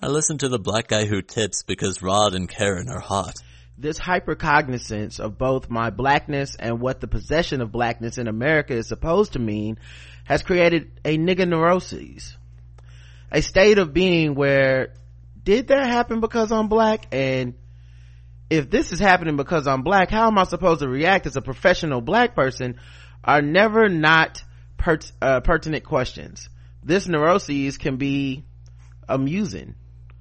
I listen to the black guy who tips because Rod and Karen are hot. This hypercognizance of both my blackness and what the possession of blackness in America is supposed to mean has created a nigga neuroses. A state of being where, did that happen because I'm black? And if this is happening because I'm black, how am I supposed to react as a professional black person? Are never not pertinent questions. This neuroses can be amusing,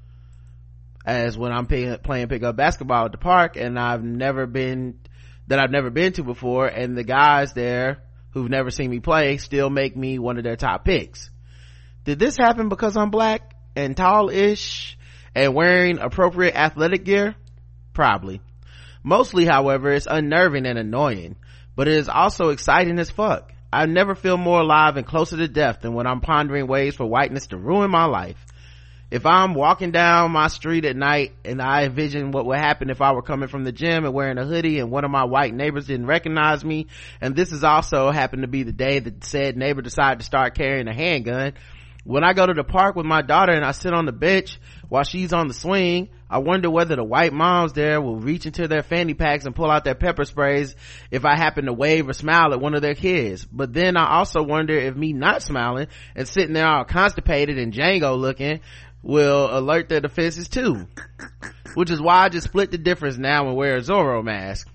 as when I'm playing pickup basketball at the park and I've never been to before, and the guys there who've never seen me play still make me one of their top picks. Did this happen because I'm black and tall-ish and wearing appropriate athletic gear? Probably. Mostly, however, it's unnerving and annoying, but it is also exciting as fuck. I never feel more alive and closer to death than when I'm pondering ways for whiteness to ruin my life. If I'm walking down my street at night and I envision what would happen if I were coming from the gym and wearing a hoodie and one of my white neighbors didn't recognize me, and this is also happened to be the day that said neighbor decided to start carrying a handgun. When I go to the park with my daughter and I sit on the bench while she's on the swing, I wonder whether the white moms there will reach into their fanny packs and pull out their pepper sprays if I happen to wave or smile at one of their kids. But then I also wonder if me not smiling and sitting there all constipated and Django looking will alert their defenses too. Which is why I just split the difference now and wear a Zorro mask.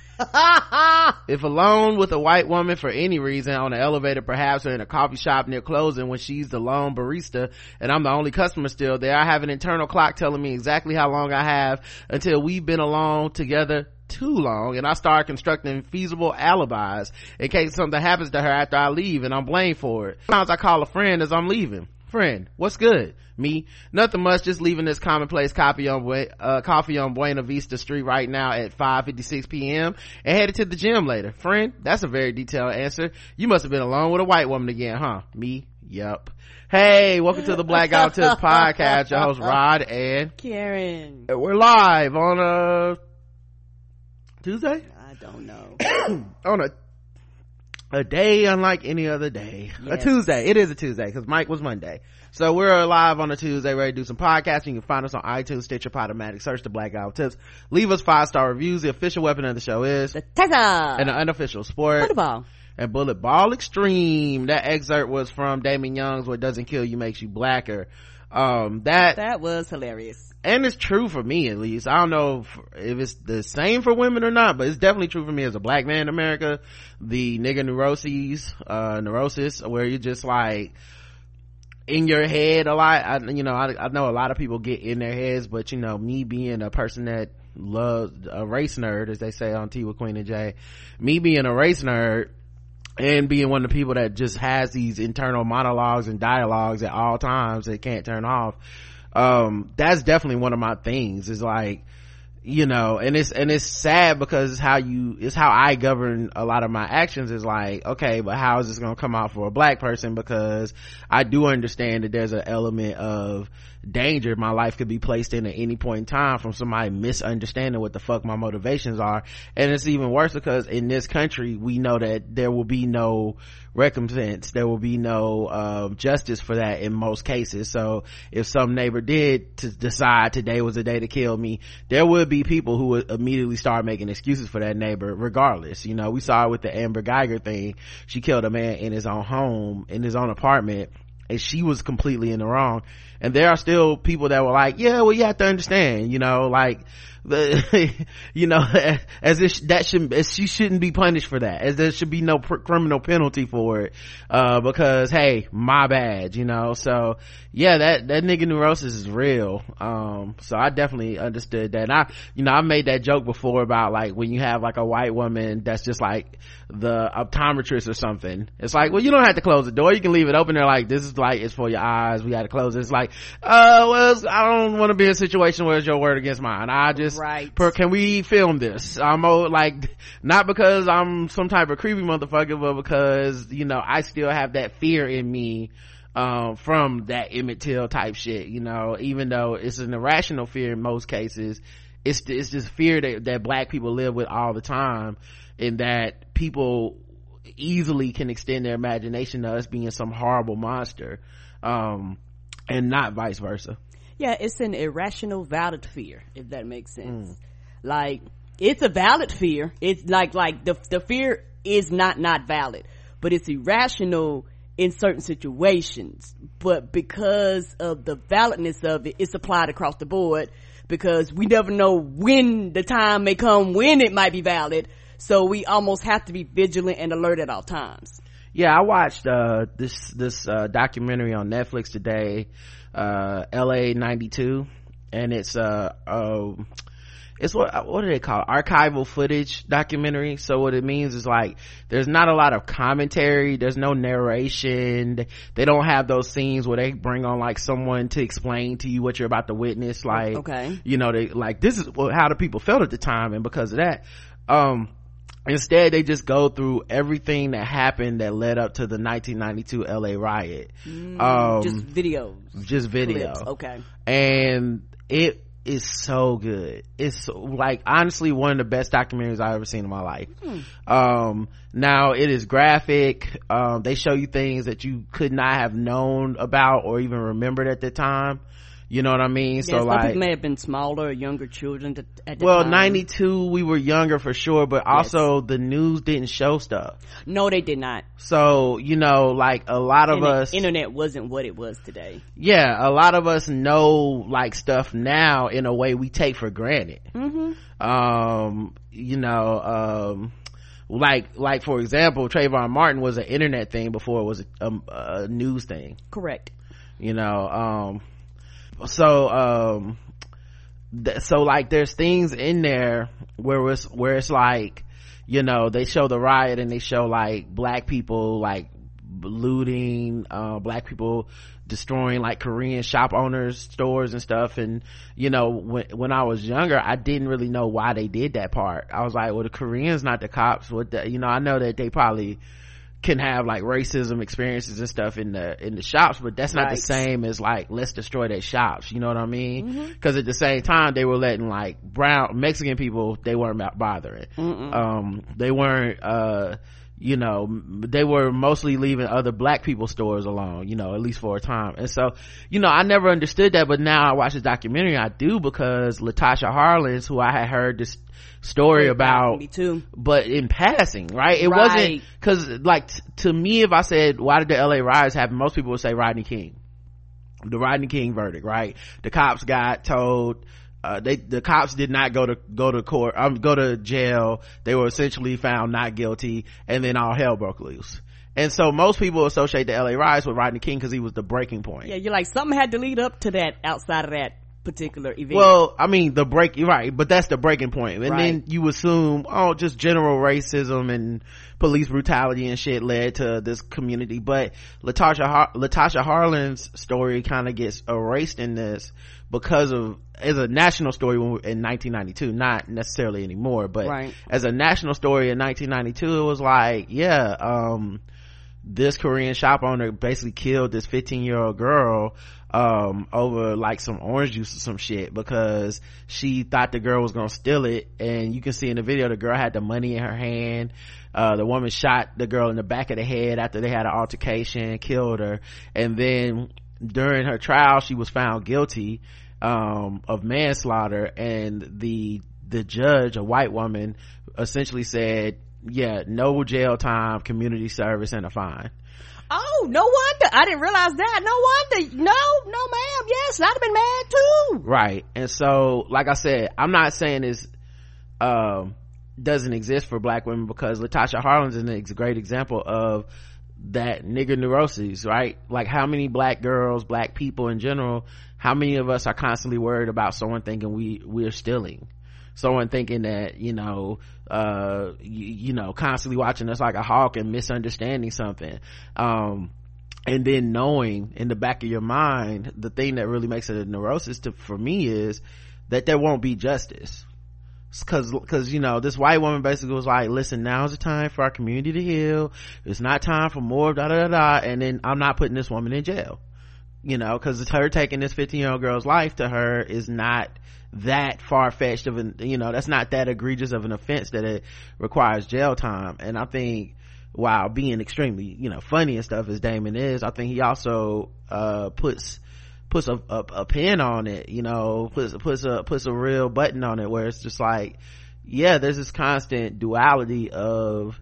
If alone with a white woman for any reason, on an elevator perhaps, or in a coffee shop near closing when she's the lone barista and I'm the only customer still there, I have an internal clock telling me exactly how long I have until we've been alone together too long, and I start constructing feasible alibis in case something happens to her after I leave and I'm blamed for it. Sometimes I call a friend as I'm leaving. Friend, what's good? Me, nothing much, just leaving this commonplace coffee on Buena Vista Street right now at 5:56 p.m. and headed to the gym later. Friend, that's a very detailed answer. You must have been alone with a white woman again, huh? Me, yup. Hey, welcome to the Black Guy Who Tips podcast. Your host Rod and Karen. We're live on Tuesday? I don't know. On a day unlike any other day. Yes. A Tuesday. It is a Tuesday because Mike was Monday. So we're live on a Tuesday, ready to do some podcasting. You can find us on iTunes, Stitcher, Podomatic. Search the Black Guy Who Tips. Leave us 5-star reviews. The official weapon of the show is the Tesla, and the unofficial sport, Bullet Ball. And Bullet Ball Extreme. That excerpt was from Damon Young's "What Doesn't Kill You Makes You Blacker." That was hilarious. And it's true for me, at least. I don't know if it's the same for women or not, but it's definitely true for me as a black man in America. The nigga neurosis, where you're just like in your head a lot. I know a lot of people get in their heads, but me being a person that loves a race nerd, as they say on Tea with Queen and Jay, me being a race nerd and being one of the people that just has these internal monologues and dialogues at all times that can't turn off, that's definitely one of my things, is like, and it's sad because it's how I govern a lot of my actions. Is like, okay, but how is this going to come out for a black person? Because I do understand that there's an element of danger my life could be placed in at any point in time from somebody misunderstanding what the fuck my motivations are. And it's even worse because in this country we know that there will be no recompense, there will be no justice for that in most cases. So if some neighbor did to decide today was the day to kill me, there would be people who would immediately start making excuses for that neighbor regardless. We saw it with the Amber Geiger thing. She killed a man in his own home, in his own apartment, and she was completely in the wrong. And there are still people that were like, yeah, well, you have to understand, like as if she shouldn't be punished for that, as there should be no criminal penalty for it, because hey, my bad, so yeah, that nigga neurosis is real. So I definitely understood that. And I made that joke before about like when you have like a white woman that's just like the optometrist or something, it's like, well, you don't have to close the door, you can leave it open. They're like, this is like, it's for your eyes, we got to close it. It's like, well, I don't want to be in a situation where it's your word against mine. I just, right. Can we film this? I'm like, not because I'm some type of creepy motherfucker, but because, I still have that fear in me, from that Emmett Till type shit, even though it's an irrational fear in most cases. It's just fear that black people live with all the time, and that people easily can extend their imagination to us being some horrible monster, and not vice versa. Yeah, it's an irrational valid fear, if that makes sense. Like, it's a valid fear. It's like the fear is not valid, but it's irrational in certain situations. But because of the validness of it, it's applied across the board, because we never know when the time may come when it might be valid. So we almost have to be vigilant and alert at all times. Yeah, I watched this documentary on Netflix today, LA 92, and it's what do they call it? Archival footage documentary. So what it means is, like, there's not a lot of commentary, there's no narration, they don't have those scenes where they bring on like someone to explain to you what you're about to witness, like, okay, you know, they like, this is how the people felt at the time, and because of that, instead they just go through everything that happened that led up to the 1992 LA riot. Just video clips. Okay. And it is so good. It's like, honestly, one of the best documentaries I've ever seen in my life. Now it is graphic. They show you things that you could not have known about or even remembered at the time. You know what I mean? Yeah, so some like, people may have been smaller or younger children at the well, time. 92 we were younger for sure, but also the news didn't show stuff. No, they did not. So, you know, like, a lot of us, internet wasn't what it was today. Yeah, a lot of us know like stuff now in a way we take for granted. You know, like for example, Trayvon Martin was an internet thing before it was a news thing. Correct. You know, so like, there's things in there where it's like, you know, they show the riot and they show like black people like looting, black people destroying like Korean shop owners' stores and stuff. And, you know, when I was younger, I didn't really know why they did that part. I was like, well, the Koreans not the cops. You know, I know that they probably can have like racism experiences and stuff in the shops, but that's not the same as like, let's destroy their shops. You know what I mean? Because at the same time, they were letting like Mexican people, they weren't bothering. They weren't you know, they were mostly leaving other black people's stores alone, you know, at least for a time. And so, you know, I never understood that, but now I watch this documentary, I do, because Latasha Harlins, who I had heard this story about, me too, but in passing, right? It wasn't, because like, to me, if I said, why did the LA riots happen, most people would say Rodney King, the Rodney King verdict, right? The cops got told, the cops did not go to jail. They were essentially found not guilty, and then all hell broke loose. And so most people associate the LA riots with Rodney King because he was the breaking point. Yeah, you're like, something had to lead up to that outside of that particular event. Well, I mean, right, but that's the breaking point. And then you assume, just general racism and police brutality and shit led to this community. But Latasha Harlins' story kind of gets erased in this because of, as a national story in 1992, not necessarily anymore, but as a national story in 1992, it was like, this Korean shop owner basically killed this 15-year-old girl over like some orange juice or some shit, because she thought the girl was gonna steal it. And you can see in the video, the girl had the money in her hand. The woman shot the girl in the back of the head after they had an altercation, killed her. And then during her trial, she was found guilty of manslaughter, and the judge, a white woman, essentially said, no jail time, community service, and a fine. Oh, no wonder. I didn't realize that. No wonder. No ma'am. Yes, I'd have been mad too. Right. And so, like I said, I'm not saying this doesn't exist for black women, because Latasha Harlins is a great example of that nigger neuroses, right? Like, how many black girls, black people in general, how many of us are constantly worried about someone thinking we're stealing, someone thinking that, you know, constantly watching us like a hawk and misunderstanding something, and then knowing in the back of your mind, the thing that really makes it a neurosis for me is that there won't be justice. Cause you know, this white woman basically was like, listen, now's the time for our community to heal, it's not time for more and then I'm not putting this woman in jail, you know, because it's her taking this 15-year-old girl's life, to her is not that far-fetched of an, you know, that's not that egregious of an offense that it requires jail time. And I think, while being extremely, you know, funny and stuff as Damon is, I think he also puts puts a pin on it, you know, puts a real button on it, where it's just like, yeah, there's this constant duality of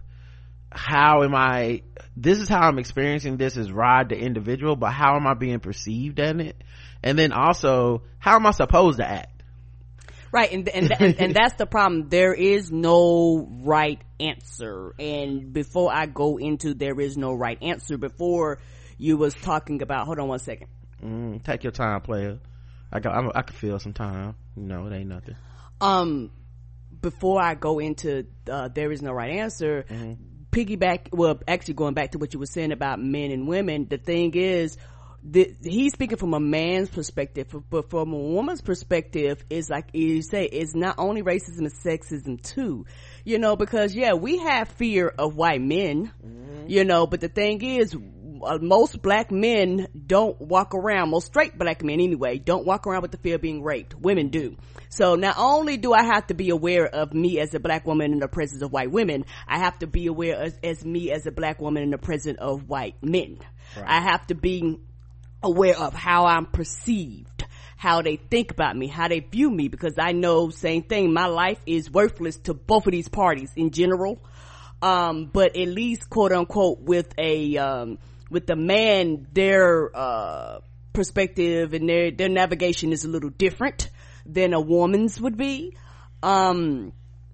this is how I'm experiencing this as Rod the individual, but how am I being perceived in it? And then also, how am I supposed to act? Right, and that's the problem. There is no right answer. And before I go into there is no right answer, before you was talking about, hold on one second. Take your time, player. I can feel some time. You know, it ain't nothing. Before I go into there is no right answer, actually going back to what you were saying about men and women, the thing is, he's speaking from a man's perspective, but from a woman's perspective, is like you say, it's not only racism, it's sexism too, you know, because we have fear of white men, you know, but the thing is, most black men don't walk around, most straight black men anyway, don't walk around with the fear of being raped. Women do. So not only do I have to be aware of me as a black woman in the presence of white women, I have to be aware as me as a black woman in the presence of white men. Right. I have to be aware of how I'm perceived, how they think about me, how they view me, because I know, same thing, my life is worthless to both of these parties in general, but at least quote unquote with the man, their perspective and their navigation is a little different than a woman's would be. And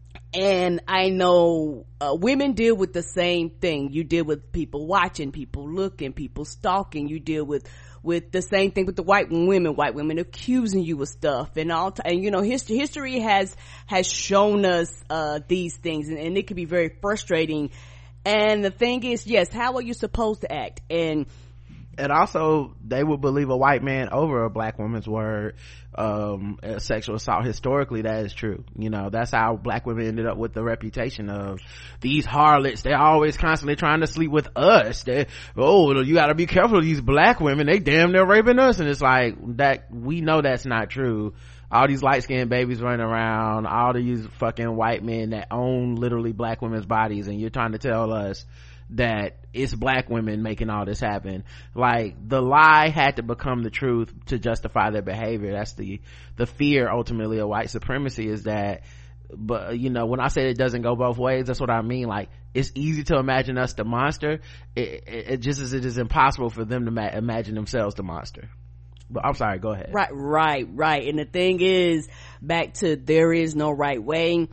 I know women deal with the same thing. You deal with people watching, people looking, people stalking. You deal with the same thing with the white women accusing you of stuff and all. And you know, history has shown us these things, and it can be very frustrating. And the thing is, yes, how are you supposed to act? And also, they would believe a white man over a black woman's word. Sexual assault, historically, that is true. You know, that's how black women ended up with the reputation of these harlots. They're always constantly trying to sleep with us. You gotta be careful of these black women. They damn near raping us. And it's like, that, we know that's not true. All these light-skinned babies running around, all these fucking white men that own literally black women's bodies, and you're trying to tell us that it's black women making all this happen. Like, the lie had to become the truth to justify their behavior. That's the fear ultimately of white supremacy, is that, but you know, when I say it doesn't go both ways, that's what I mean. Like, it's easy to imagine us the monster, it just as it is impossible for them to imagine themselves the monster. But I'm sorry, go ahead. Right. And the thing is, back to there is no right way,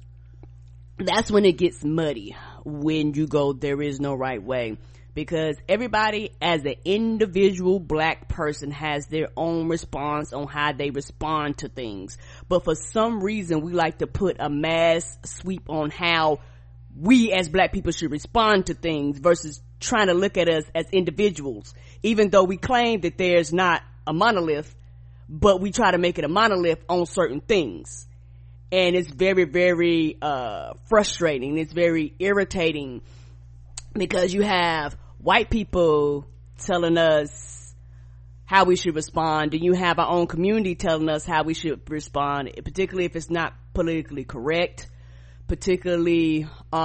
that's when it gets muddy, when you go there is no right way, because everybody as an individual black person has their own response on how they respond to things. But for some reason, we like to put a mass sweep on how we as black people should respond to things versus trying to look at us as individuals, even though we claim that there's not a monolith, but we try to make it a monolith on certain things. And it's very, very frustrating. It's very irritating, because you have white people telling us how we should respond, and you have our own community telling us how we should respond, particularly if it's not politically correct, particularly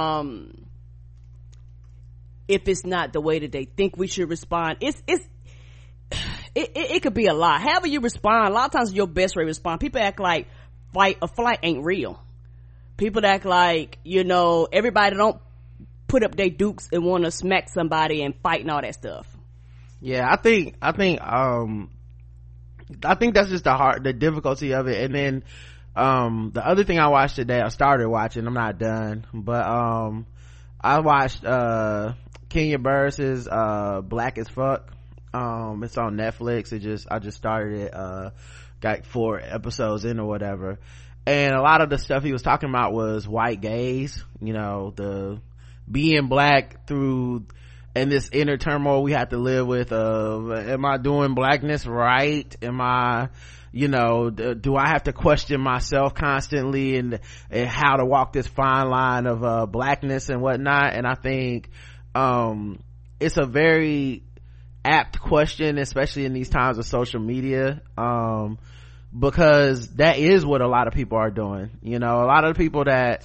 if it's not the way that they think we should respond. It could be a lot. However you respond, a lot of times your best way to respond. People act like fight or flight ain't real. People act like, you know, everybody don't put up their dukes and want to smack somebody and fight and all that stuff. Yeah, I think that's just the difficulty of it. And then the other thing I watched today, I started watching, I'm not done, but I watched Kenya Barris's Black as Fuck. It's on Netflix. I just started it, got 4 episodes in or whatever, and a lot of the stuff he was talking about was white gaze, you know, the being black through, and this inner turmoil we have to live with of, am I doing blackness right? Am I, you know, do I have to question myself constantly, and how to walk this fine line of blackness and whatnot? And I think it's a very apt question, especially in these times of social media, because that is what a lot of people are doing. You know, a lot of the people that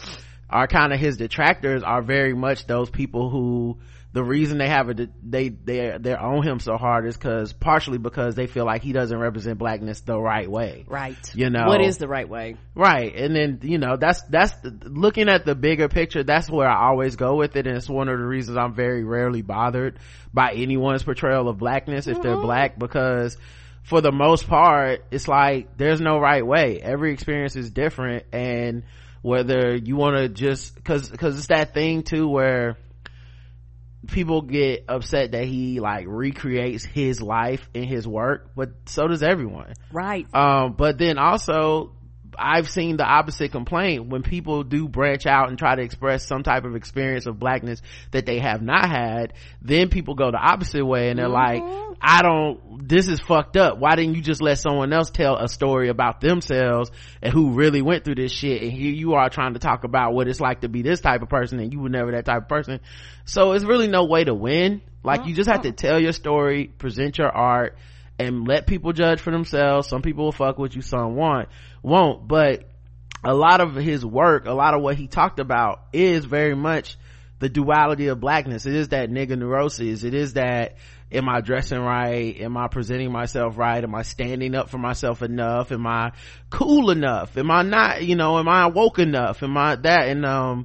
are kind of his detractors are very much those people who the reason they have they're on him so hard is partially because they feel like he doesn't represent blackness the right way. Right. What is the right way? Right. And then, that's looking at the bigger picture, that's where I always go with it. And it's one of the reasons I'm very rarely bothered by anyone's portrayal of blackness if they're black, because for the most part, it's like there's no right way. Every experience is different. And whether you want to just, cause it's that thing too where people get upset that he like recreates his life in his work, but so does everyone. Right. But then also I've seen the opposite complaint when people do branch out and try to express some type of experience of blackness that they have not had. Then people go the opposite way and they're like, this is fucked up. Why didn't you just let someone else tell a story about themselves and who really went through this shit? And here you are trying to talk about what it's like to be this type of person, and you were never that type of person. So it's really no way to win. Like, you just have to tell your story, present your art, and let people judge for themselves. Some people will fuck with you, some won't. But a lot of his work, a lot of what he talked about is very much the duality of blackness. It is that nigga neuroses. It is that, am I dressing right? Am I presenting myself right? Am I standing up for myself enough? Am I cool enough? Am I not, am I woke enough? Am I that? And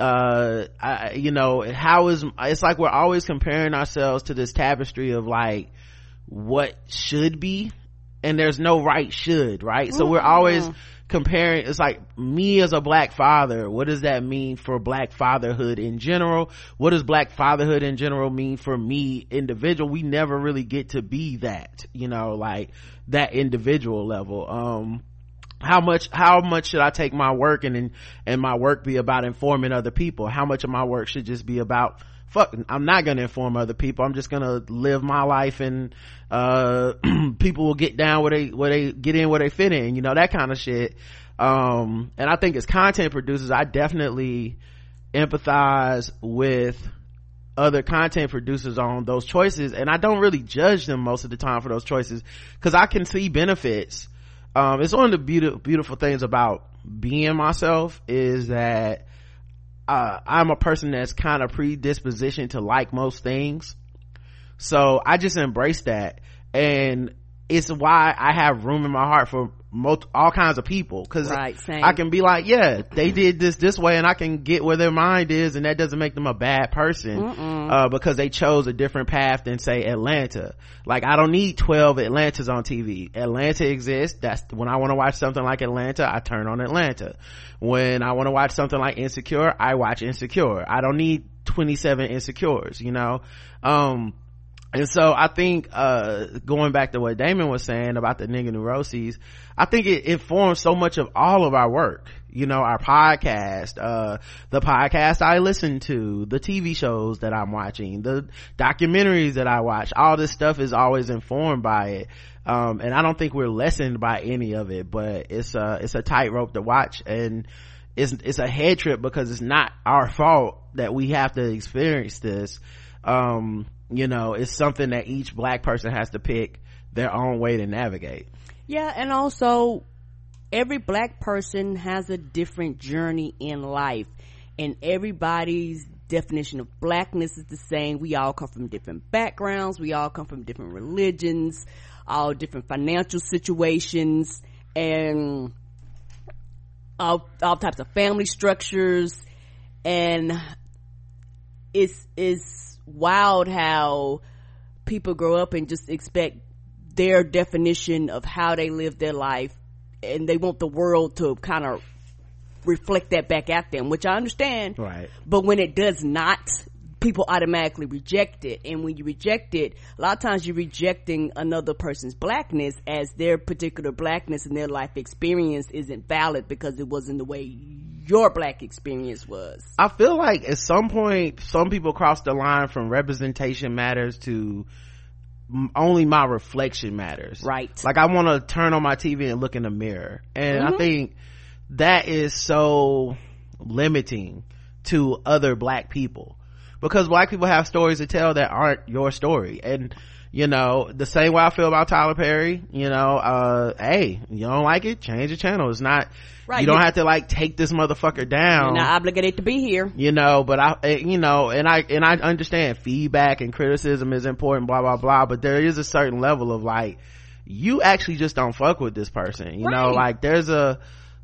it's like we're always comparing ourselves to this tapestry of like what should be, and there's no right should, right? So we're always comparing. It's like, me as a black father, what does that mean for black fatherhood in general? What does black fatherhood in general mean for me individual? We never really get to be that, like that individual level. How much should I take my work and my work be about informing other people? How much of my work should just be about, I'm not gonna inform other people, I'm just gonna live my life, and people will get down where they get in, where they fit in, that kind of shit. And I think as content producers, I definitely empathize with other content producers on those choices, and I don't really judge them most of the time for those choices, because I can see benefits. It's one of the beautiful things about being myself is that I'm a person that's kind of predispositioned to like most things, so I just embrace that, and it's why I have room in my heart for all kinds of people, because I can be like, yeah, they did this way, and I can get where their mind is, and that doesn't make them a bad person because they chose a different path than say Atlanta. Like, I don't need 12 Atlantas on TV. Atlanta exists. That's when I want to watch something like Atlanta, I turn on Atlanta. When I want to watch something like Insecure, I watch Insecure. I don't need 27 Insecures, and so I think going back to what Damon was saying about the nigga neuroses, I think it informs so much of all of our work, our podcast, the podcast I listen to, the TV shows that I'm watching, the documentaries that I watch. All this stuff is always informed by it, and I don't think we're lessened by any of it, but it's a tightrope to watch, and it's a head trip because it's not our fault that we have to experience this. It's something that each black person has to pick their own way to navigate. Yeah, and also every black person has a different journey in life, and everybody's definition of blackness is the same. We all come from different backgrounds, we all come from different religions, all different financial situations, and all types of family structures, and it's wild how people grow up and just expect their definition of how they live their life, and they want the world to kind of reflect that back at them, which I understand, right? But when it does not, people automatically reject it, and when you reject it, a lot of times you're rejecting another person's blackness as their particular blackness and their life experience isn't valid because it wasn't the way your black experience was. I feel like at some point some people cross the line from representation matters to only my reflection matters, right? Like, I want to turn on my TV and look in the mirror, and I think that is so limiting to other black people, because black people have stories to tell that aren't your story, and You know, the same way I feel about Tyler Perry, you know, hey, you don't like it, change the channel. It's not, right, you don't have to like take this motherfucker down. You're not obligated to be here. You know, but you know, and I understand feedback and criticism is important, blah, blah, blah, but there is a certain level of like, you actually just don't fuck with this person. You know, like there's a,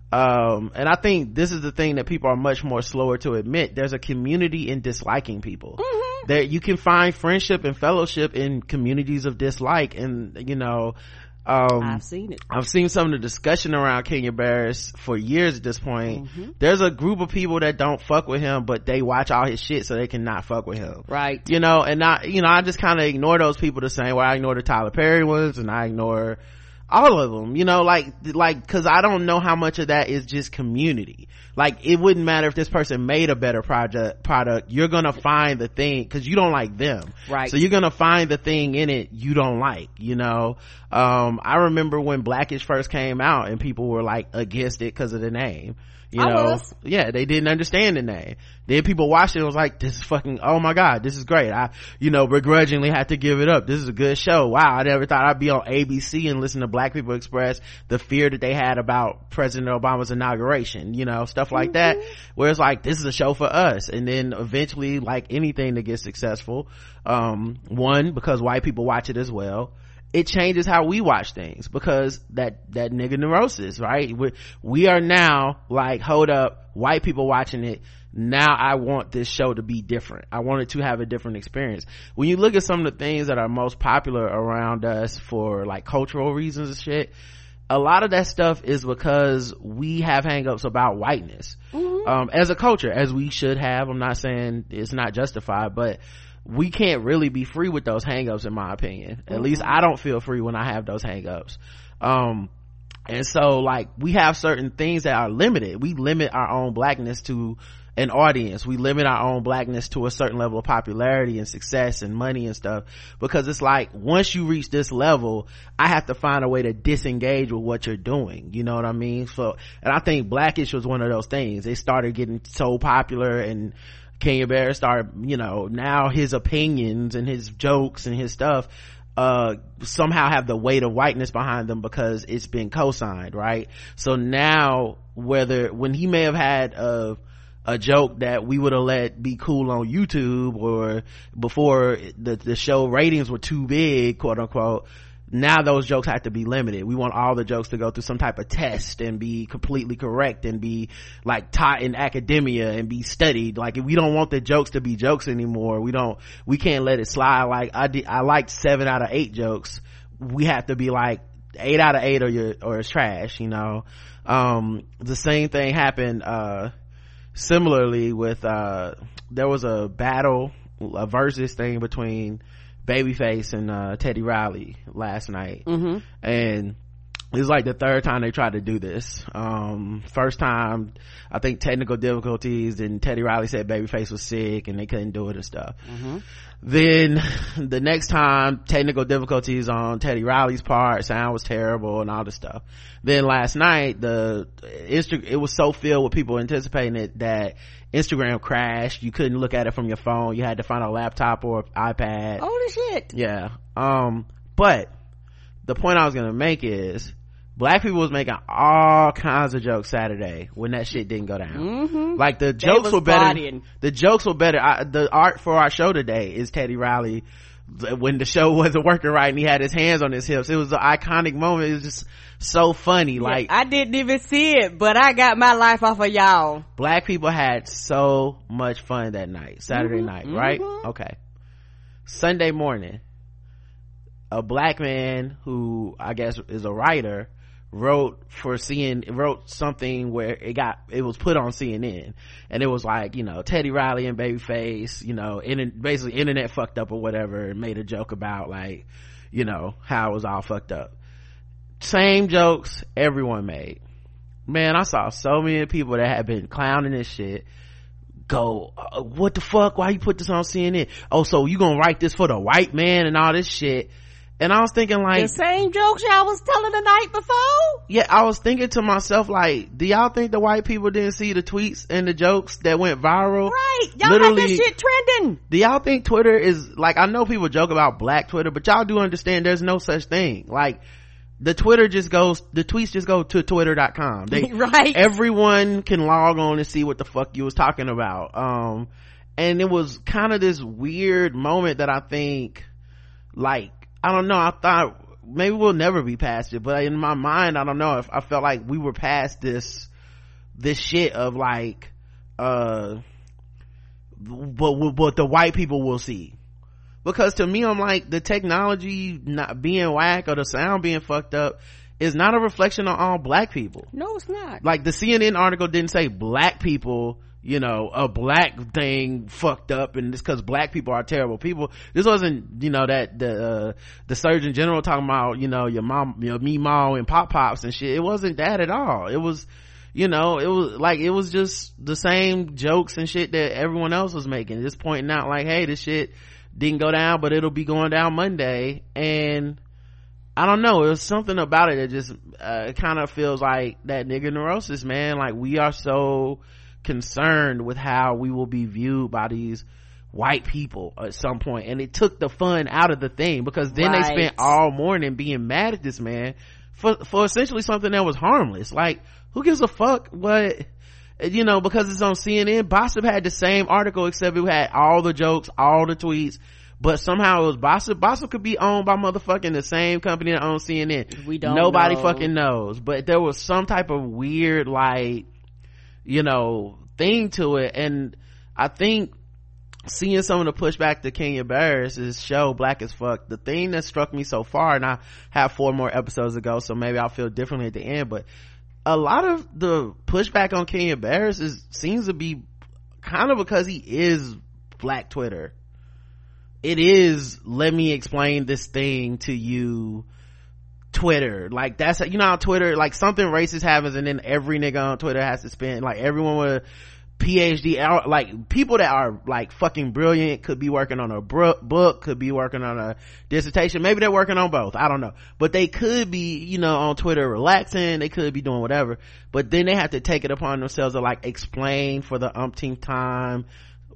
and I think this is the thing that people are much more slower to admit. There's a community in disliking people. That you can find friendship and fellowship in communities of dislike, and you know, I've seen it. I've seen some of the discussion around Kenya Barris for years at this point. There's a group of people that don't fuck with him, but they watch all his shit so they can not fuck with him. Right. You know, and I just kind of ignore those people the same way I ignore the Tyler Perry ones, and I ignore all of them, you know, like cause I don't know how much of that is just community. Like, it wouldn't matter if this person made a better product, you're gonna find the thing, cause you don't like them. Right. So you're gonna find the thing in it you don't like, you know. I remember when Blackish first came out and people were like against it cause of the name. You know, yeah, they didn't understand the name. Then people watched it and was like, this is fucking, oh my god, this is great. I, you know, begrudgingly had to give it up. This is a good show. Wow, I never thought I'd be on ABC and listen to black people express the fear that they had about President Obama's inauguration, you know, stuff like that, where it's like, this is a show for us. And then eventually, like anything that gets successful, one, because white people watch it as well, it changes how we watch things, because that nigga neurosis, right? We are now like, hold up, white people watching it, now I want this show to be different. I want it to have a different experience. When you look at some of the things that are most popular around us for like cultural reasons and shit, a lot of that stuff is because we have hangups about whiteness, as a culture, as we should have. I'm not saying it's not justified, but we can't really be free with those hangups, in my opinion. At least I don't feel free when I have those hangups. And so like, we have certain things that are limited. We limit our own blackness to an audience. We limit our own blackness to a certain level of popularity and success and money and stuff, because it's like, once you reach this level, I have to find a way to disengage with what you're doing, you know what I mean? So, and I think Blackish was one of those things. They started getting so popular, and Kenya Barris started, you know, now his opinions and his jokes and his stuff somehow have the weight of whiteness behind them because it's been co-signed, right? So now, when he may have had a joke that we would have let be cool on YouTube, or before the show ratings were too big, quote unquote, now those jokes have to be limited. We want all the jokes to go through some type of test and be completely correct and be like taught in academia and be studied. Like, we don't want the jokes to be jokes anymore. We can't let it slide. Like, I liked 7 out of 8 jokes. We have to be like 8 out of 8 or it's trash, you know. The same thing happened similarly with there was a battle, a versus thing between Babyface and Teddy Riley last night, and it was like the third time they tried to do this. First time, I think technical difficulties, and Teddy Riley said Babyface was sick and they couldn't do it and stuff. Then the next time, technical difficulties on Teddy Riley's part, sound was terrible and all this stuff. Then last night, it was so filled with people anticipating it that Instagram crashed. You couldn't look at it from your phone. You had to find a laptop or iPad. Holy shit. Yeah. But the point I was gonna make is, black people was making all kinds of jokes Saturday when that shit didn't go down. Like, the jokes were better. The jokes were better. The art for our show today is Teddy Riley when the show wasn't working right and he had his hands on his hips. It was an iconic moment. It was just so funny. Like, I didn't even see it, but I got my life off of y'all. Black people had so much fun that night, Saturday night, right? Okay. Sunday morning, a black man who I guess is a writer wrote something where it was put on CNN, and it was like, you know, Teddy Riley and Babyface, you know, basically internet fucked up or whatever, and made a joke about, like, you know, how it was all fucked up. Same jokes everyone made. Man, I saw so many people that had been clowning this shit go, what the fuck, why you put this on CNN? Oh, so you gonna write this for the white man and all this shit? And I was thinking like, the same jokes y'all was telling the night before. Yeah, I was thinking to myself like, do y'all think the white people didn't see the tweets and the jokes that went viral? Right, y'all got this shit trending. Do y'all think Twitter is like, I know people joke about black Twitter, but y'all do understand there's no such thing. Like, the tweets just go to twitter.com. Right. Everyone can log on and see what the fuck you was talking about. And it was kind of this weird moment that I think, like, I don't know, I thought maybe we'll never be past it, but in my mind, I don't know, if I felt like we were past this shit of like, but the white people will see. Because to me, I'm like, the technology not being whack or the sound being fucked up is not a reflection on all black people. No, it's not. Like, the CNN article didn't say black people, you know, a black thing fucked up and it's because black people are terrible people. This wasn't, you know, that the Surgeon General talking about, you know, your mom, your Meemaw and Pop Pops and shit. It wasn't that at all. It was, you know, it was like, it was just the same jokes and shit that everyone else was making, just pointing out like, hey, this shit didn't go down, but it'll be going down Monday. And I don't know, it was something about it that just kind of feels like that nigga neurosis, man. Like, we are so concerned with how we will be viewed by these white people at some point, and it took the fun out of the thing, because then they spent all morning being mad at this man for essentially something that was harmless. Like, who gives a fuck what, you know, because it's on CNN. Bossip had the same article, except it had all the jokes, all the tweets, but somehow it was Bossip. Bossip could be owned by motherfucking the same company that owns CNN. We don't Nobody know. fucking knows, but there was some type of weird, like, you know, thing to it. And I think seeing some of the pushback to Kenya Barris's show Black as Fuck, the thing that struck me so far, and I have 4 more episodes to go, so maybe I'll feel differently at the end, but a lot of the pushback on Kenya Barris seems to be kind of because he is Black Twitter. It is, let me explain this thing to you, Twitter. Like, that's, you know how Twitter, like, something racist happens and then every nigga on Twitter has to spend, like, everyone with PhD, like, people that are like fucking brilliant could be working on a book, could be working on a dissertation, maybe they're working on both, I don't know, but they could be, you know, on Twitter relaxing, they could be doing whatever, but then they have to take it upon themselves to like explain for the umpteenth time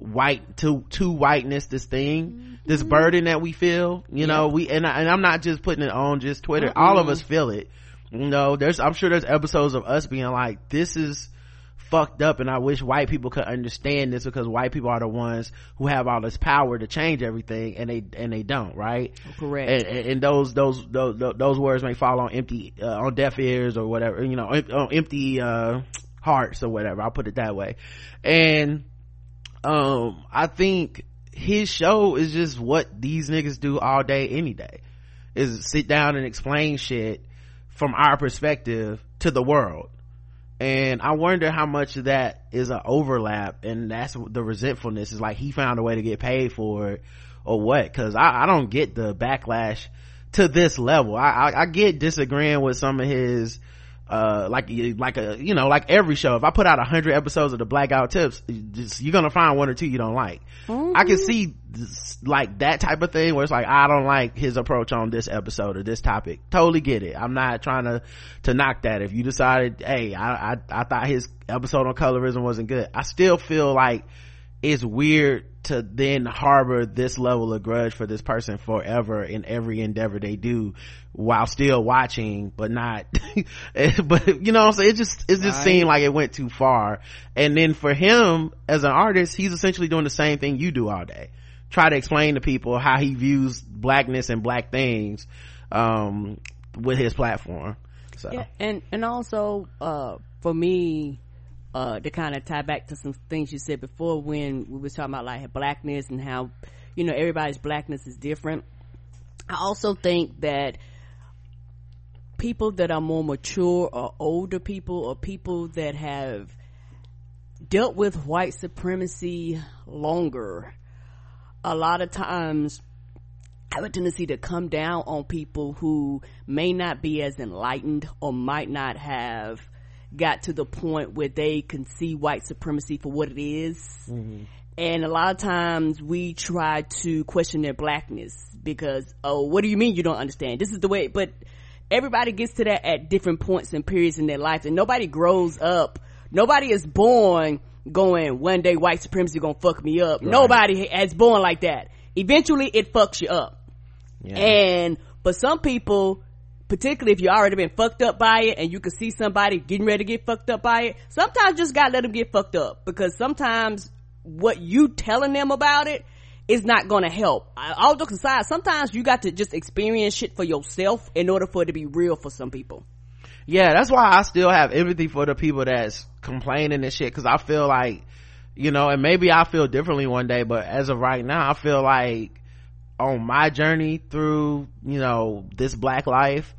to whiteness this thing, this burden that we feel, you know. And I'm not just putting it on just Twitter, all of us feel it, you know. I'm sure there's episodes of us being like, this is fucked up and I wish white people could understand this, because white people are the ones who have all this power to change everything, and they don't, right? Correct. And those words may fall on empty on deaf ears or whatever, you know, on empty hearts or whatever, I'll put it that way. And I think his show is just what these niggas do all day any day, is sit down and explain shit from our perspective to the world. And I wonder how much of that is an overlap, and that's the resentfulness, is like he found a way to get paid for it or what, because I don't get the backlash to this level. I get disagreeing with some of his like you know, like every show, if I put out 100 episodes of the Blackout Tips, you're gonna find 1 or 2 you don't like. I can see like that type of thing where it's like, I don't like his approach on this episode or this topic. Totally get it. I'm not trying to knock that. If you decided, hey, I thought his episode on colorism wasn't good, I still feel like it's weird to then harbor this level of grudge for this person forever in every endeavor they do, while still watching but not but you know what I'm saying, it just seemed like it went too far. And then for him as an artist, he's essentially doing the same thing you do all day, try to explain to people how he views blackness and black things with his platform. So yeah, and also for me, to kind of tie back to some things you said before when we was talking about like blackness and how, you know, everybody's blackness is different. I also think that people that are more mature or older people, or people that have dealt with white supremacy longer, a lot of times have a tendency to come down on people who may not be as enlightened or might not have got to the point where they can see white supremacy for what it is. And a lot of times we try to question their blackness because, oh, what do you mean you don't understand? This is the way, but everybody gets to that at different points and periods in their life, and nobody grows up. Nobody is born going, one day white supremacy gonna fuck me up. Right. Nobody is born like that. Eventually it fucks you up. Yeah. And for some people, particularly if you already been fucked up by it and you can see somebody getting ready to get fucked up by it, sometimes just gotta let them get fucked up, because sometimes what you telling them about it is not gonna help. All jokes aside, sometimes you got to just experience shit for yourself in order for it to be real for some people. Yeah, that's why I still have empathy for the people that's complaining and shit, because I feel like, you know, and maybe I feel differently one day, but as of right now, I feel like on my journey through, you know, this black life,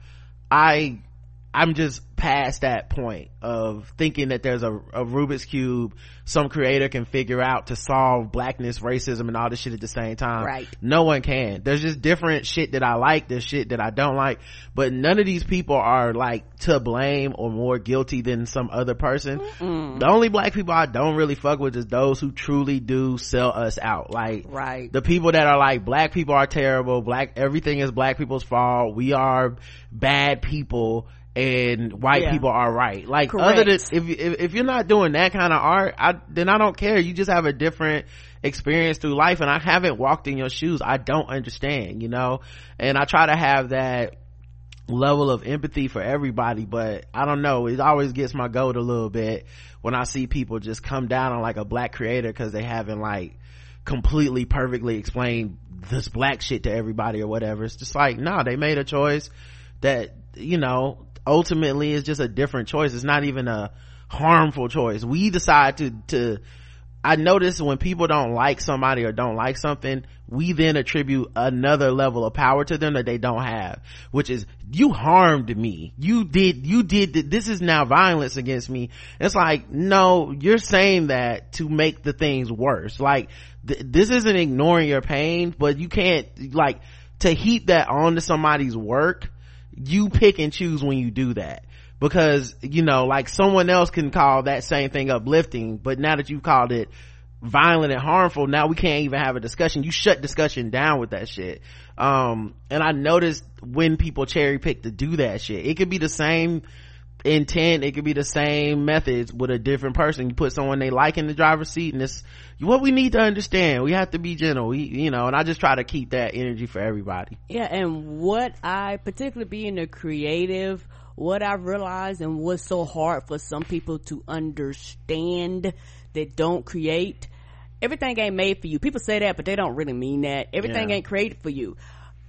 I'm just past that point of thinking that there's a Rubik's Cube some creator can figure out to solve blackness, racism, and all this shit at the same time. Right. No one can. There's just different shit that I like, there's shit that I don't like, but none of these people are like to blame or more guilty than some other person. The only black people I don't really fuck with is those who truly do sell us out. Like, right. The people that are like, black people are terrible, everything is black people's fault, we are bad people, and white people are right. Like, correct. Other than if you're not doing that kind of art, then I don't care. You just have a different experience through life, and I haven't walked in your shoes. I don't understand, you know, and I try to have that level of empathy for everybody, but I don't know, it always gets my goat a little bit when I see people just come down on like a black creator because they haven't like completely perfectly explained this black shit to everybody or whatever. It's just like, no, they made a choice that, you know, ultimately is just a different choice. It's not even a harmful choice. We decide to I notice when people don't like somebody or don't like something, we then attribute another level of power to them that they don't have, which is, you harmed me, you did this is now violence against me. It's like, no, you're saying that to make the things worse. Like, this isn't ignoring your pain, but you can't, like, to heap that onto somebody's work. You pick and choose when you do that, because, you know, like, someone else can call that same thing uplifting, but now that you've called it violent and harmful, now we can't even have a discussion. You shut discussion down with that shit. And I noticed when people cherry pick to do that shit, it could be the same intent, it could be the same methods with a different person. You put someone they like in the driver's seat, and it's what we need to understand. We have to be gentle, you know, and I just try to keep that energy for everybody. Yeah, and what I, particularly being a creative, what I've realized and what's so hard for some people to understand that don't create, everything ain't made for you. People say that, but they don't really mean that. Everything ain't created for you,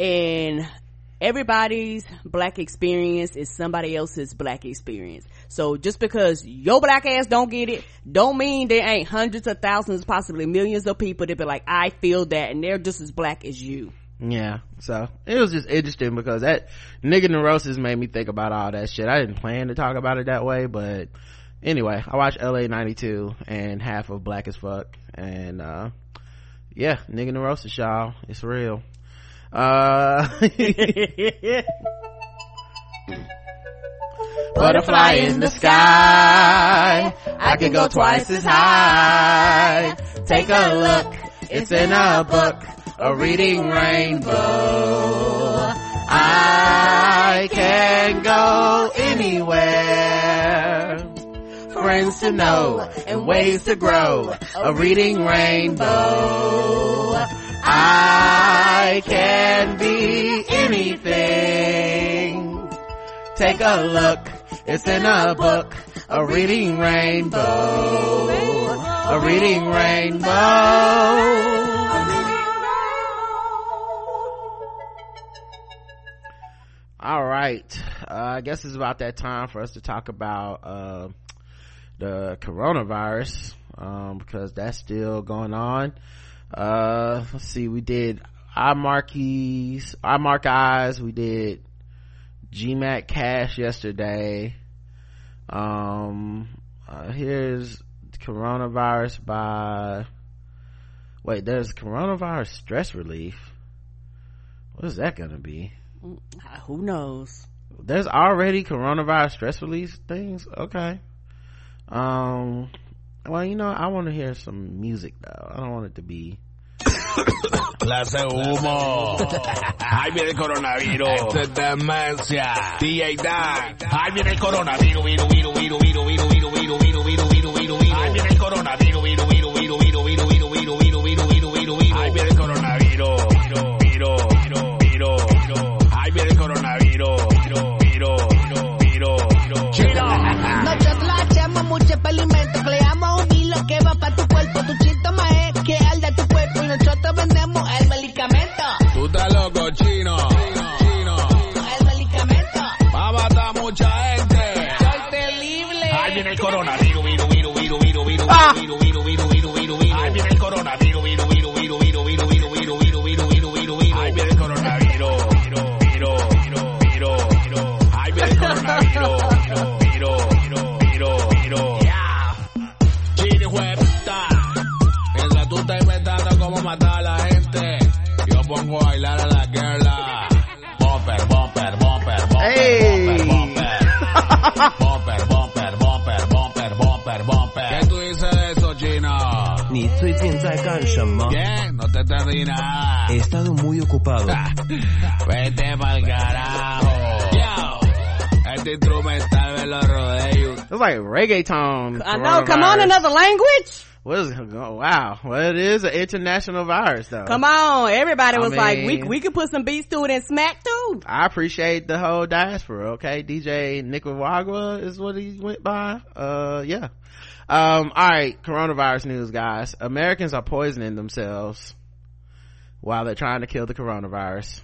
and everybody's black experience is somebody else's black experience. So just because your black ass don't get it, don't mean there ain't hundreds of thousands, possibly millions of people that be like, I feel that, and they're just as black as you. Yeah, so it was just interesting because that nigga neurosis made me think about all that shit. I didn't plan to talk about it that way, but anyway, I watched LA 92 and half of Black as Fuck, and yeah, nigga neurosis, y'all, it's real. Butterfly in the sky, I can go twice as high. Take a look, it's in a book, a reading rainbow. I can go anywhere, friends to know and ways to grow, a reading rainbow. I can be anything. Take a look, it's in a book, a reading rainbow, a reading rainbow. All right, I guess it's about that time for us to talk about the coronavirus, because that's still going on. Let's see, we did our mark eyes, we did GMAT Cash yesterday. Here's coronavirus by, wait, there's coronavirus stress relief. What is that gonna be? Who knows? There's already coronavirus stress relief things. Okay. Well, you know, I want to hear some music though. I don't want it to be Clase humo. Ahí viene el coronavirus. Esto es demencia. DJ Dan. Ahí viene el coronavirus. Ahí viene el coronavirus. Ahí viene el coronavirus. Ahí viene el coronavirus. Nosotros hacemos mucho experimento, creamos un hilo que va para tu cuerpo. Tu síntoma es que arde tu cuerpo y nosotros vendemos el medicamento. Tú estás loco, chino. El medicamento. Va a matar mucha gente. Soy terrible. Ahí viene el coronavirus. Ahí viene el coronavirus. Ahí viene el coronavirus. Ahí viene el coronavirus. Chino, huevita. Mientras tú estás inventando cómo matar a la gente, yo pongo a bailar a la girla. Bumper, bumper, bumper, bumper, Hey. bumper, bumper, bumper, bumper, bumper, bumper, bumper. ¿Qué tú dices de eso, chino? 你最近在干什么？ Bien, no te entendí nada. He estado muy ocupado. Vete pa'l carajo. Yo, este instrumental me lo rodeo. it's like reggaeton. I know, come on, coronavirus. another language. What is oh, wow. Well, it is an international virus though. Come on, everybody was like, mean- we could put some beats to it and smack too. I appreciate the whole diaspora. Okay, DJ Nicaragua is what he went by. Yeah. All right, coronavirus news, guys. Americans are poisoning themselves while they're trying to kill the coronavirus.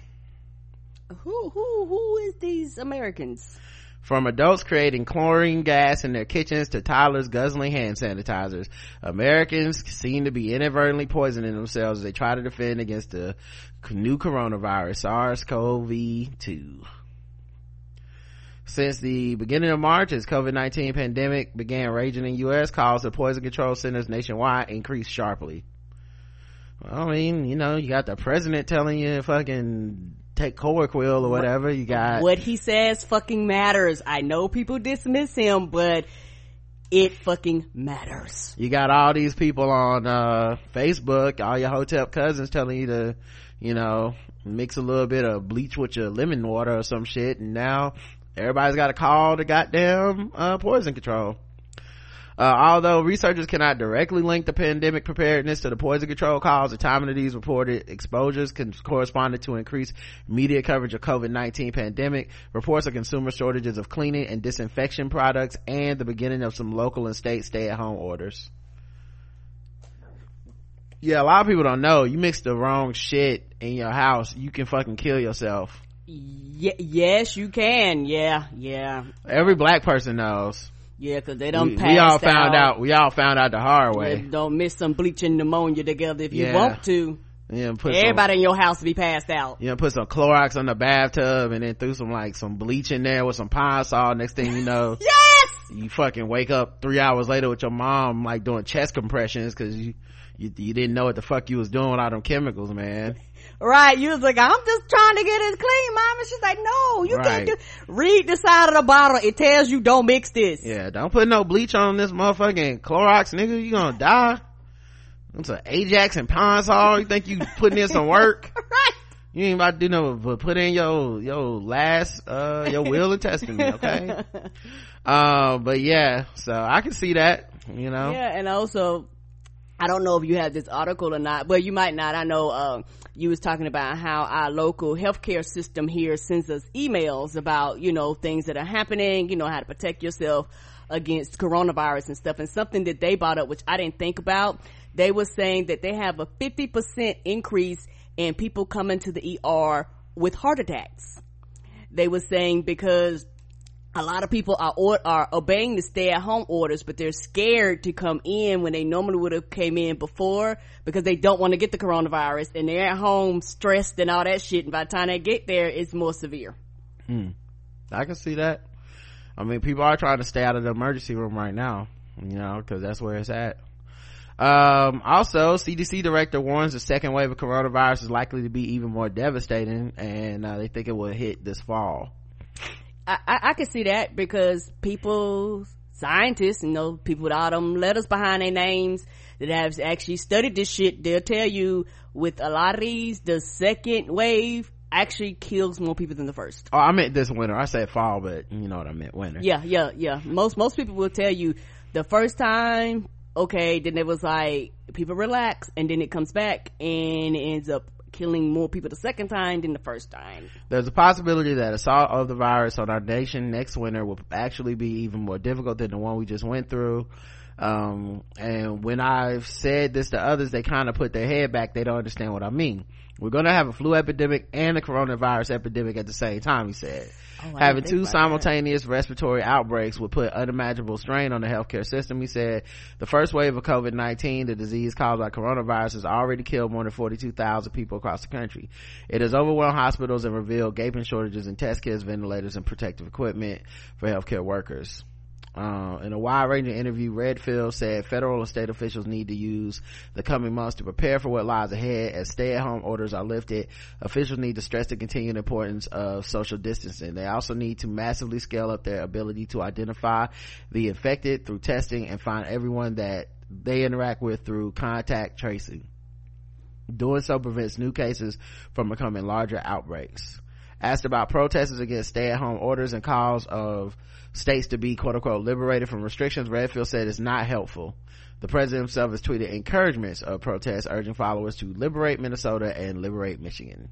Who is these Americans? From adults creating chlorine gas in their kitchens to toddlers guzzling hand sanitizers, Americans seem to be inadvertently poisoning themselves as they try to defend against the new coronavirus, SARS-CoV-2. Since the beginning of March, as COVID-19 pandemic began raging in the U.S., calls to poison control centers nationwide increased sharply. Well, I mean, you know, you got the president telling you fucking take Chloroquil or whatever. You got What he says fucking matters. I know people dismiss him, but it fucking matters. you got all these people on Facebook, all your hotel cousins telling you to, you know, mix a little bit of bleach with your lemon water or some shit, and now everybody's got to call the goddamn poison control. Although researchers cannot directly link the pandemic preparedness to the poison control calls, the timing of these reported exposures corresponded to increased media coverage of COVID-19 pandemic, reports of consumer shortages of cleaning and disinfection products, and the beginning of some local and state stay-at-home orders. Yeah, a lot of people don't know. You mix the wrong shit in your house, you can fucking kill yourself. Yes, you can. Yeah. Every black person knows. Yeah, cause they don't pass we all found out the hard way. Don't mix some bleach and pneumonia together if you Yeah. want to. Yeah, Everybody in your house be passed out. You know, put some Clorox on the bathtub and then threw some bleach in there with some Pine Sol. Next thing you know, Yes! you fucking wake up 3 hours later with your mom like doing chest compressions because you didn't know what the fuck you was doing with all them chemicals, man. Right, you was like, I'm just trying to get it clean, mom. And she's like, no, you can't Right. read the side of the bottle. It tells you don't mix this. Yeah, don't put no bleach on this motherfucking Clorox, nigga. You gonna die. It's an Ajax and Pine Sol. You think you putting in some work? Right. You ain't about to do no but put in your last your will and testament, okay? But yeah, so I can see that, you know. Yeah, and also, I don't know if you have this article or not, but you might not. I know you was talking about how our local healthcare system here sends us emails about, you know, things that are happening, you know, how to protect yourself against coronavirus and stuff. And something that they brought up, which I didn't think about, they were saying that they have a 50% increase in people coming to the ER with heart attacks. They were saying because a lot of people are obeying the stay-at-home orders, but they're scared to come in when they normally would have came in before because they don't want to get the coronavirus, and they're at home stressed and all that shit, and by the time they get there, it's more severe. I can see that. I mean, people are trying to stay out of the emergency room right now, you know, because that's where it's at. Also, CDC director warns the second wave of coronavirus is likely to be even more devastating, and they think it will hit this fall. I can see that because people scientists, people with all them letters behind their names that have actually studied this shit, they'll tell you with a lot of these, the second wave actually kills more people than the first. Oh, I meant this winter. I said fall, but you know what I meant, winter. Yeah. Most people will tell you the first time, okay, then it was like people relax, and then it comes back and it ends up killing more people the second time than the first time. There's a possibility that assault of the virus on our nation next winter will actually be even more difficult than the one we just went through. And when I've said this to others, they kind of put their head back. They don't understand what I mean. We're going to have a flu epidemic and a coronavirus epidemic at the same time, he said. Having two simultaneous respiratory outbreaks would put unimaginable strain on the healthcare system, he said. The first wave of COVID-19, the disease caused by coronavirus, has already killed more than 42,000 people across the country. It has overwhelmed hospitals and revealed gaping shortages in test kits, ventilators, and protective equipment for healthcare workers. In a wide-ranging interview, Redfield said federal and state officials need to use the coming months to prepare for what lies ahead as stay-at-home orders are lifted. Officials need to stress the continued importance of social distancing. They also need to massively scale up their ability to identify the infected through testing and find everyone that they interact with through contact tracing. Doing so prevents new cases from becoming larger outbreaks. Asked about protesters against stay-at-home orders and calls of states to be quote-unquote liberated from restrictions, Redfield said it's not helpful. The president himself has tweeted encouragements of protests, urging followers to liberate Minnesota and liberate Michigan.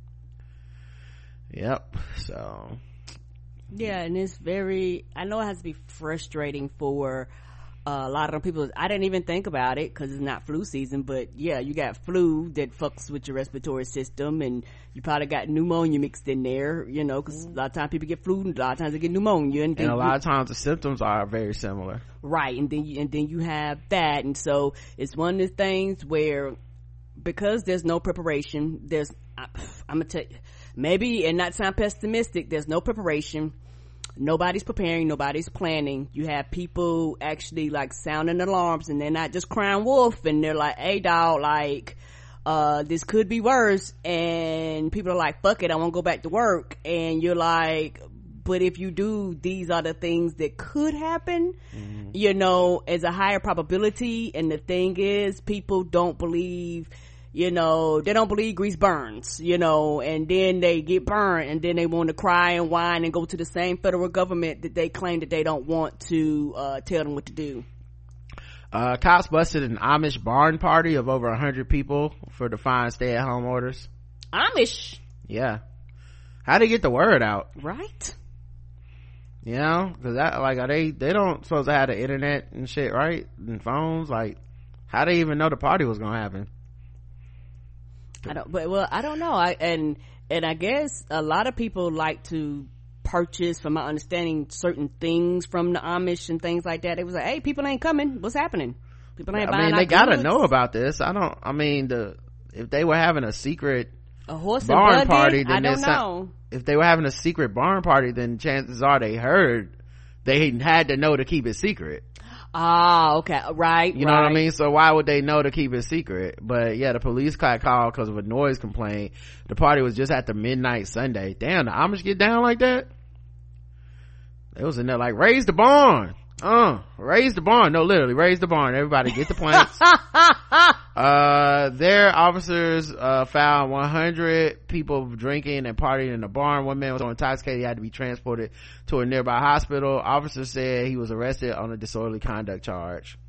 Yep. So yeah, and it's I know it has to be frustrating for a lot of them people. I didn't even think about it because it's not flu season, but yeah, you got flu that fucks with your respiratory system, and you probably got pneumonia mixed in there, because a lot of times people get flu and a lot of times they get pneumonia, and a lot of times the symptoms are very similar, right? And then you have that, and so it's one of the things where, because there's no preparation, I'm gonna tell you, maybe, and not sound pessimistic, there's no preparation. Nobody's preparing, nobody's planning. You have people actually like sounding alarms, and they're not just crying wolf, and they're like, hey dog, like this could be worse, and people are like, fuck it, I won't go back to work. And you're like, but if you do, these are the things that could happen, as a higher probability. And the thing is, people don't believe, they don't believe grease burns, and then they get burned, and then they want to cry and whine and go to the same federal government that they claim that they don't want to tell them what to do. Cops busted an Amish barn party of over 100 people for defying stay-at-home orders. Amish? Yeah. How'd they get the word out? Right. Because they don't supposed to have the internet and shit, right? And phones. Like, how they even know the party was gonna happen? I don't know. And I guess a lot of people like to purchase, from my understanding, certain things from the Amish and things like that. It was like, hey, people ain't coming, what's happening? People ain't buying. They gotta know about this. If they were having a secret horse barn party, then I don't know. If they were having a secret barn party, then chances are they had to know to keep it secret. Okay, right. You know what I mean? So why would they know to keep it secret? But yeah, the police got called because of a noise complaint. The party was just after midnight Sunday. Damn, the Amish get down like that? They was in there like, raise the barn. Raise the barn. No, literally, raise the barn. Everybody get the planks. Their officers found 100 people drinking and partying in the barn. One man was so intoxicated he had to be transported to a nearby hospital. Officers said he was arrested on a disorderly conduct charge.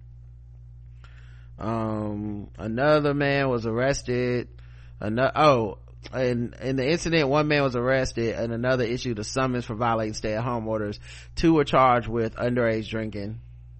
Another man was arrested. In the incident, one man was arrested and another issued a summons for violating stay-at-home orders. 2 were charged with underage drinking.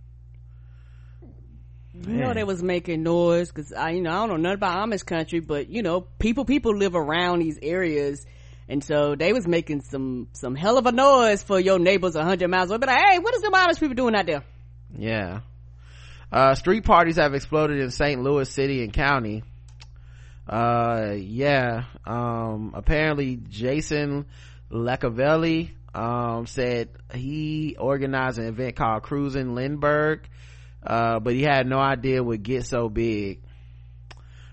They was making noise because I don't know nothing about Amish country, but people live around these areas, and so they was making some hell of a noise for your neighbors 100 miles away. But like, hey, what is the Amish people doing out there? Yeah. Street parties have exploded in St. Louis City and County. Apparently Jason Lacavelli said he organized an event called Cruising Lindbergh, but he had no idea it would get so big.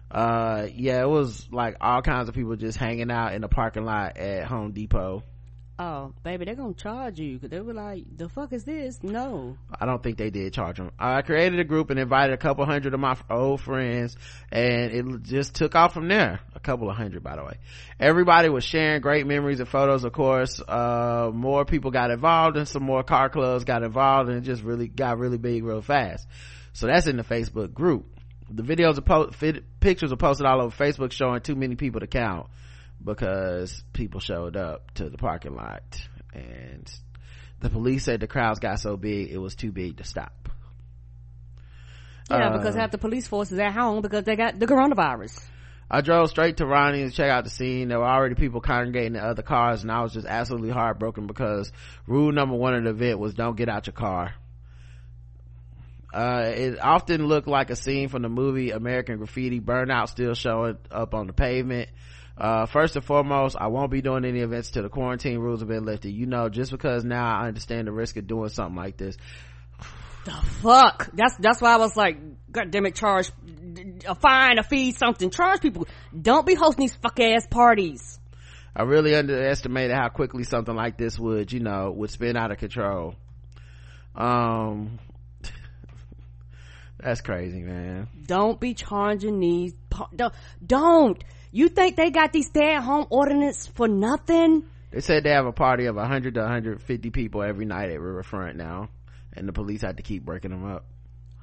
It was like all kinds of people just hanging out in the parking lot at Home Depot. oh baby, they're gonna charge you, because they were like, the fuck is this? No, I don't think they did charge them. I created a group and invited a couple hundred of my old friends, and it just took off from there. A couple of hundred, by the way. Everybody was sharing great memories and photos, of course. More people got involved, and some more car clubs got involved, and it just really got really big real fast. So that's in the Facebook group. The videos pictures are posted all over Facebook showing too many people to count, because people showed up to the parking lot, and the police said the crowds got so big it was too big to stop. Because half the police force is at home because they got the coronavirus. I drove straight to Ronnie to check out the scene. There were already people congregating in other cars, and I was just absolutely heartbroken because rule number 1 of the event was don't get out your car. It often looked like a scene from the movie American Graffiti. Burnout still showing up on the pavement. First and foremost, I won't be doing any events till the quarantine rules have been lifted. Just because now I understand the risk of doing something like this. The fuck? That's why I was like, God damn it, charge a fine, a fee, something. Charge people. Don't be hosting these fuck ass parties. I really underestimated how quickly something like this would spin out of control. That's crazy, man. Don't be charging these. Don't. You think they got these stay-at-home ordinance for nothing? They said they have a party of 100 to 150 people every night at Riverfront now, and the police had to keep breaking them up.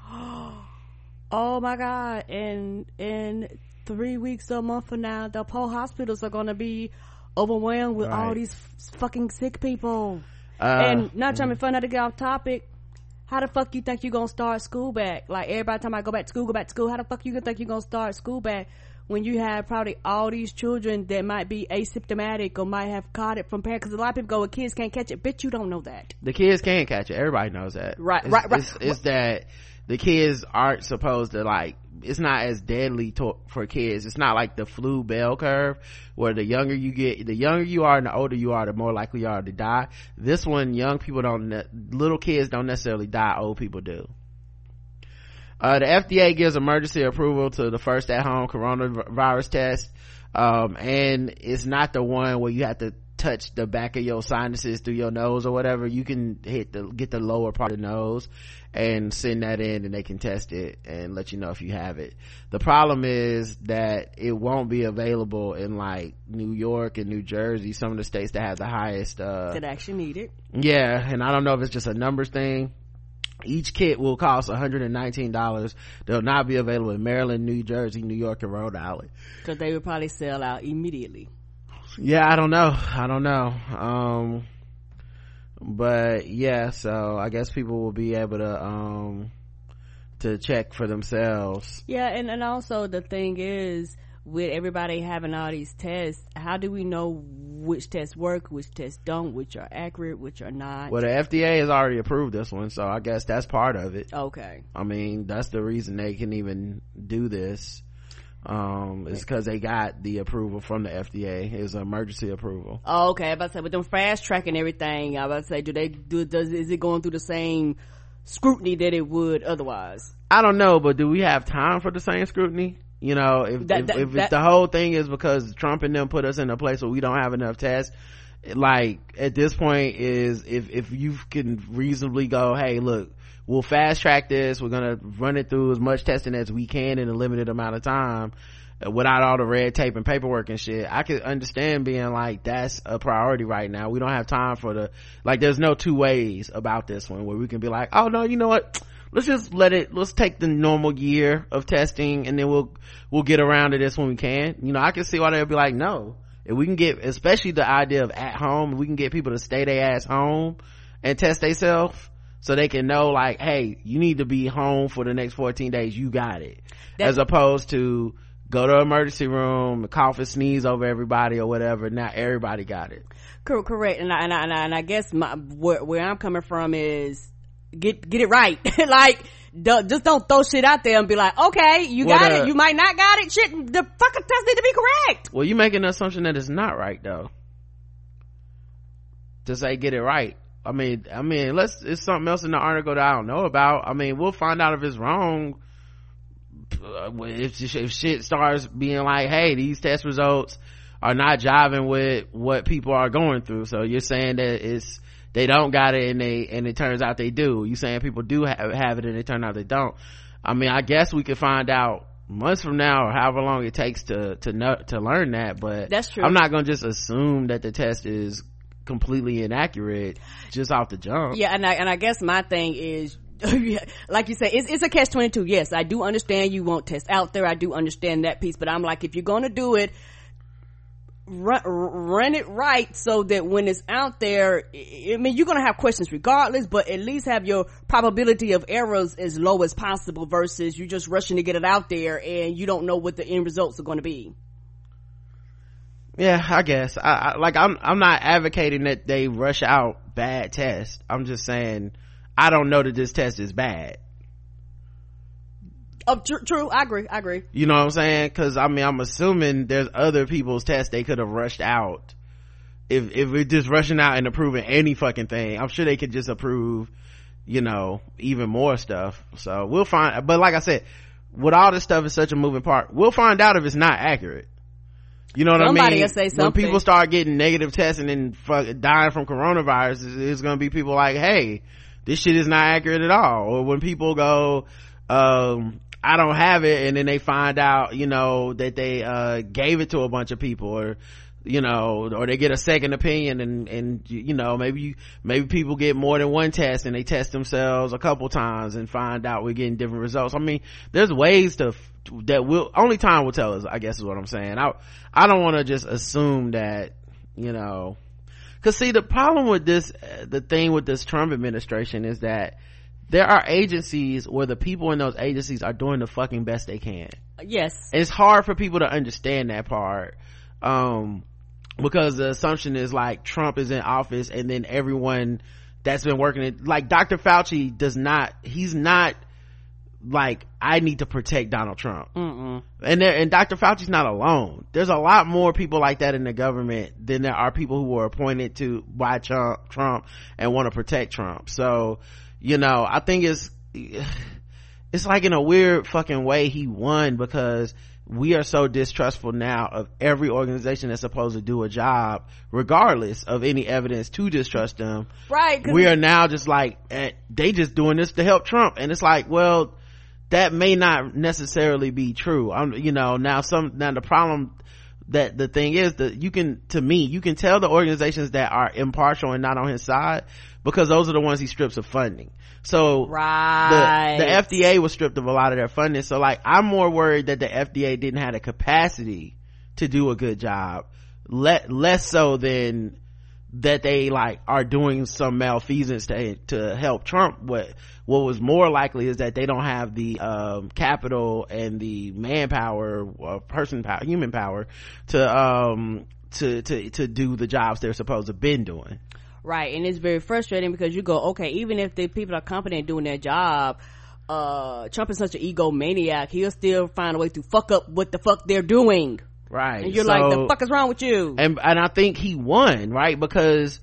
Oh my God. And in 3 weeks or a month from now, the poor hospitals are gonna be overwhelmed with all these fucking sick people. And not trying to be fun to get off topic, how the fuck you think you gonna start school back? Like, everybody talking about go back to school. How the fuck you gonna think you gonna start school back when you have probably all these children that might be asymptomatic or might have caught it from parents? Because a lot of people go, well, kids can't catch it. Bitch, you don't know that. The kids can catch it. Everybody knows that. Right. It's that the kids aren't supposed to, like, it's not as deadly for kids. It's not like the flu bell curve where the younger you are and the older you are, the more likely you are to die. This one, little kids don't necessarily die, old people do. The FDA gives emergency approval to the first at-home coronavirus test, and it's not the one where you have to touch the back of your sinuses through your nose or whatever. You can get the lower part of the nose and send that in, and they can test it and let you know if you have it. The problem is that it won't be available in like New York and New Jersey, some of the states that have the highest that actually need it. Yeah, and I don't know if it's just a numbers thing. Each kit will cost $119. They'll not be available in Maryland, New Jersey, New York, and Rhode Island, because they would probably sell out immediately. Yeah, I don't know. But yeah, so I guess people will be able to check for themselves. Yeah, and also the thing is, with everybody having all these tests, how do we know which tests work, which tests don't, which are accurate, which are not? Well, the FDA has already approved this one, so I guess that's part of it. Okay. I mean, that's the reason they can even do this. It's because they got the approval from the FDA. It's an emergency approval. Oh, okay. I was about to say, with them fast tracking everything, I was about to say, is it going through the same scrutiny that it would otherwise? I don't know, but do we have time for the same scrutiny? If the whole thing is because Trump and them put us in a place where we don't have enough tests, like, at this point is if you can reasonably go, hey, look, we'll fast track this, we're gonna run it through as much testing as we can in a limited amount of time without all the red tape and paperwork and shit. I could understand being like, that's a priority right now. We don't have time for there's no two ways about this one where we can be like, oh no, you know what, let's take the normal year of testing and then we'll get around to this when we can. I can see why they'll be like, no, if we can get, especially the idea of at home, we can get people to stay their ass home and test themselves so they can know, like, hey, you need to be home for the next 14 days, you got it, as opposed to go to an emergency room, cough and sneeze over everybody or whatever. Now everybody got it. Correct. And I guess where I'm coming from is get it right. Like, just don't throw shit out there and be like, okay, you got it, you might not got it, shit, the fucking test need to be correct. Well, you're making an assumption that it's not right though, to say get it right. I mean it's something else in the article that I don't know about. I mean, we'll find out if it's wrong if shit starts being like, hey, these test results are not jiving with what people are going through. So you're saying that they don't got it and it turns out they do. You saying people do have it and it turns out they don't. I mean, I guess we could find out months from now or however long it takes to learn that, but that's true. I'm not gonna just assume that the test is completely inaccurate just off the jump. Yeah, and I guess my thing is, like you say, it's a catch-22. Yes, I do understand you want tests out there. I do understand that piece, but I'm like, if you're going to do it, run it right so that when it's out there, I mean, you're going to have questions regardless, but at least have your probability of errors as low as possible versus you just rushing to get it out there and you don't know what the end results are going to be. Yeah, I guess I'm not advocating that they rush out bad tests. I'm just saying I don't know that this test is bad. Oh, true. I agree. You know what I'm saying? Because I mean, I'm assuming there's other people's tests they could have rushed out. If we're just rushing out and approving any fucking thing, I'm sure they could just approve, you know, even more stuff. So we'll find. But like I said, with all this stuff is such a moving part, we'll find out if it's not accurate. You know what Somebody I mean? will say something. When people start getting negative tests and then dying from coronavirus, it's gonna be people like, hey, this shit is not accurate at all. Or when people go, I don't have it, and then they find out, you know, that they gave it to a bunch of people, or you know, or they get a second opinion, and you know, maybe people get more than one test and they test themselves a couple times and find out we're getting different results. I mean, there's ways that only time will tell us, I guess is what I'm saying. I don't want to just assume that, you know, cause see, the problem with this, the thing with this Trump administration is that there are agencies where the people in those agencies are doing the fucking best they can. Yes. And it's hard for people to understand that part. Because the assumption is like Trump is in office and then everyone that's been working it, like Dr. Fauci he's not like, I need to protect Donald Trump. Mm-mm. And Dr. Fauci's not alone. There's a lot more people like that in the government than there are people who were appointed to by Trump and want to protect Trump. So, you know, I think it's like in a weird fucking way he won, because we are so distrustful now of every organization that's supposed to do a job regardless of any evidence to distrust them. Right. We are now just like, they just doing this to help Trump, and it's like, well, that may not necessarily be true. You know, now the problem, that the thing is that you can tell the organizations that are impartial and not on his side, because those are the ones he strips of funding. So right, the FDA was stripped of a lot of their funding. So like, I'm more worried that the FDA didn't have the capacity to do a good job, less so than that they like are doing some malfeasance to help Trump. What was more likely is that they don't have the capital and the manpower, human power to do the jobs they're supposed to have been doing. Right. And it's very frustrating because you go, okay, even if the people are competent doing their job, Trump is such an egomaniac, he'll still find a way to fuck up what the fuck they're doing. Right. And you're like, the fuck is wrong with you? And I think he won, right? Because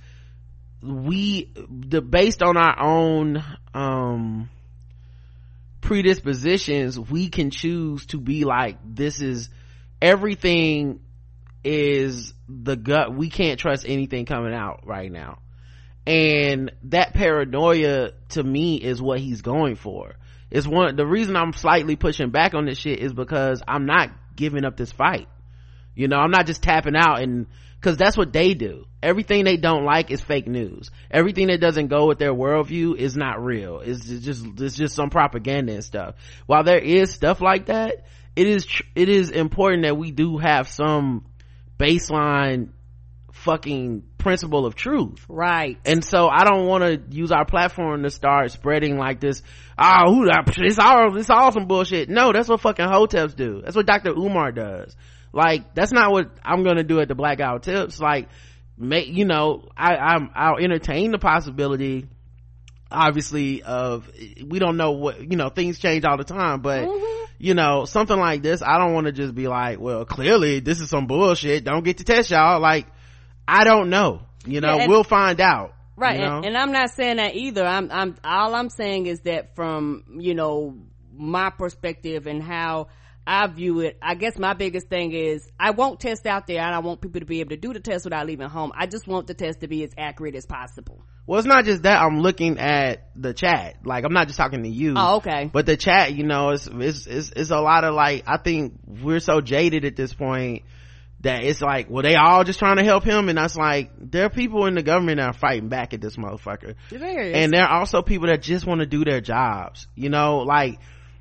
based on our own predispositions, we can choose to be like, everything is the gut, we can't trust anything coming out right now. And that paranoia to me is what he's going for. The reason I'm slightly pushing back on this shit is because I'm not giving up this fight. You know, I'm not just tapping out, and because that's what they do. Everything they don't like is fake news. Everything that doesn't go with their worldview is not real. It's just some propaganda and stuff. While there is stuff like that, it is important that we do have some baseline fucking principle of truth. Right. And so I don't want to use our platform to start spreading like this, it's all some bullshit. No, that's what fucking hoteps do. That's what Dr. Umar does. Like, that's not what I'm gonna do at the Blackout Tips. Like, you know, I'll entertain the possibility, obviously, of, we don't know what, you know, things change all the time, but you know, something like this, I don't want to just be like, well, clearly this is some bullshit, don't get to test y'all. Like, I don't know, you know. We'll find out, right? You know? And I'm not saying that either. All I'm saying is that from, you know, my perspective and how I view it, I guess my biggest thing is I won't test out there, and I want people to be able to do the test without leaving home. I just want the test to be as accurate as possible. Well, it's not just that. I'm looking at the chat. Like, I'm not just talking to you. Oh, okay. But the chat, you know, it's a lot of, like, I think we're so jaded at this point that it's like, well, they all just trying to help him, and that's like, there are people in the government that are fighting back at this motherfucker. There is. And there are also people that just want to do their jobs, you know, like,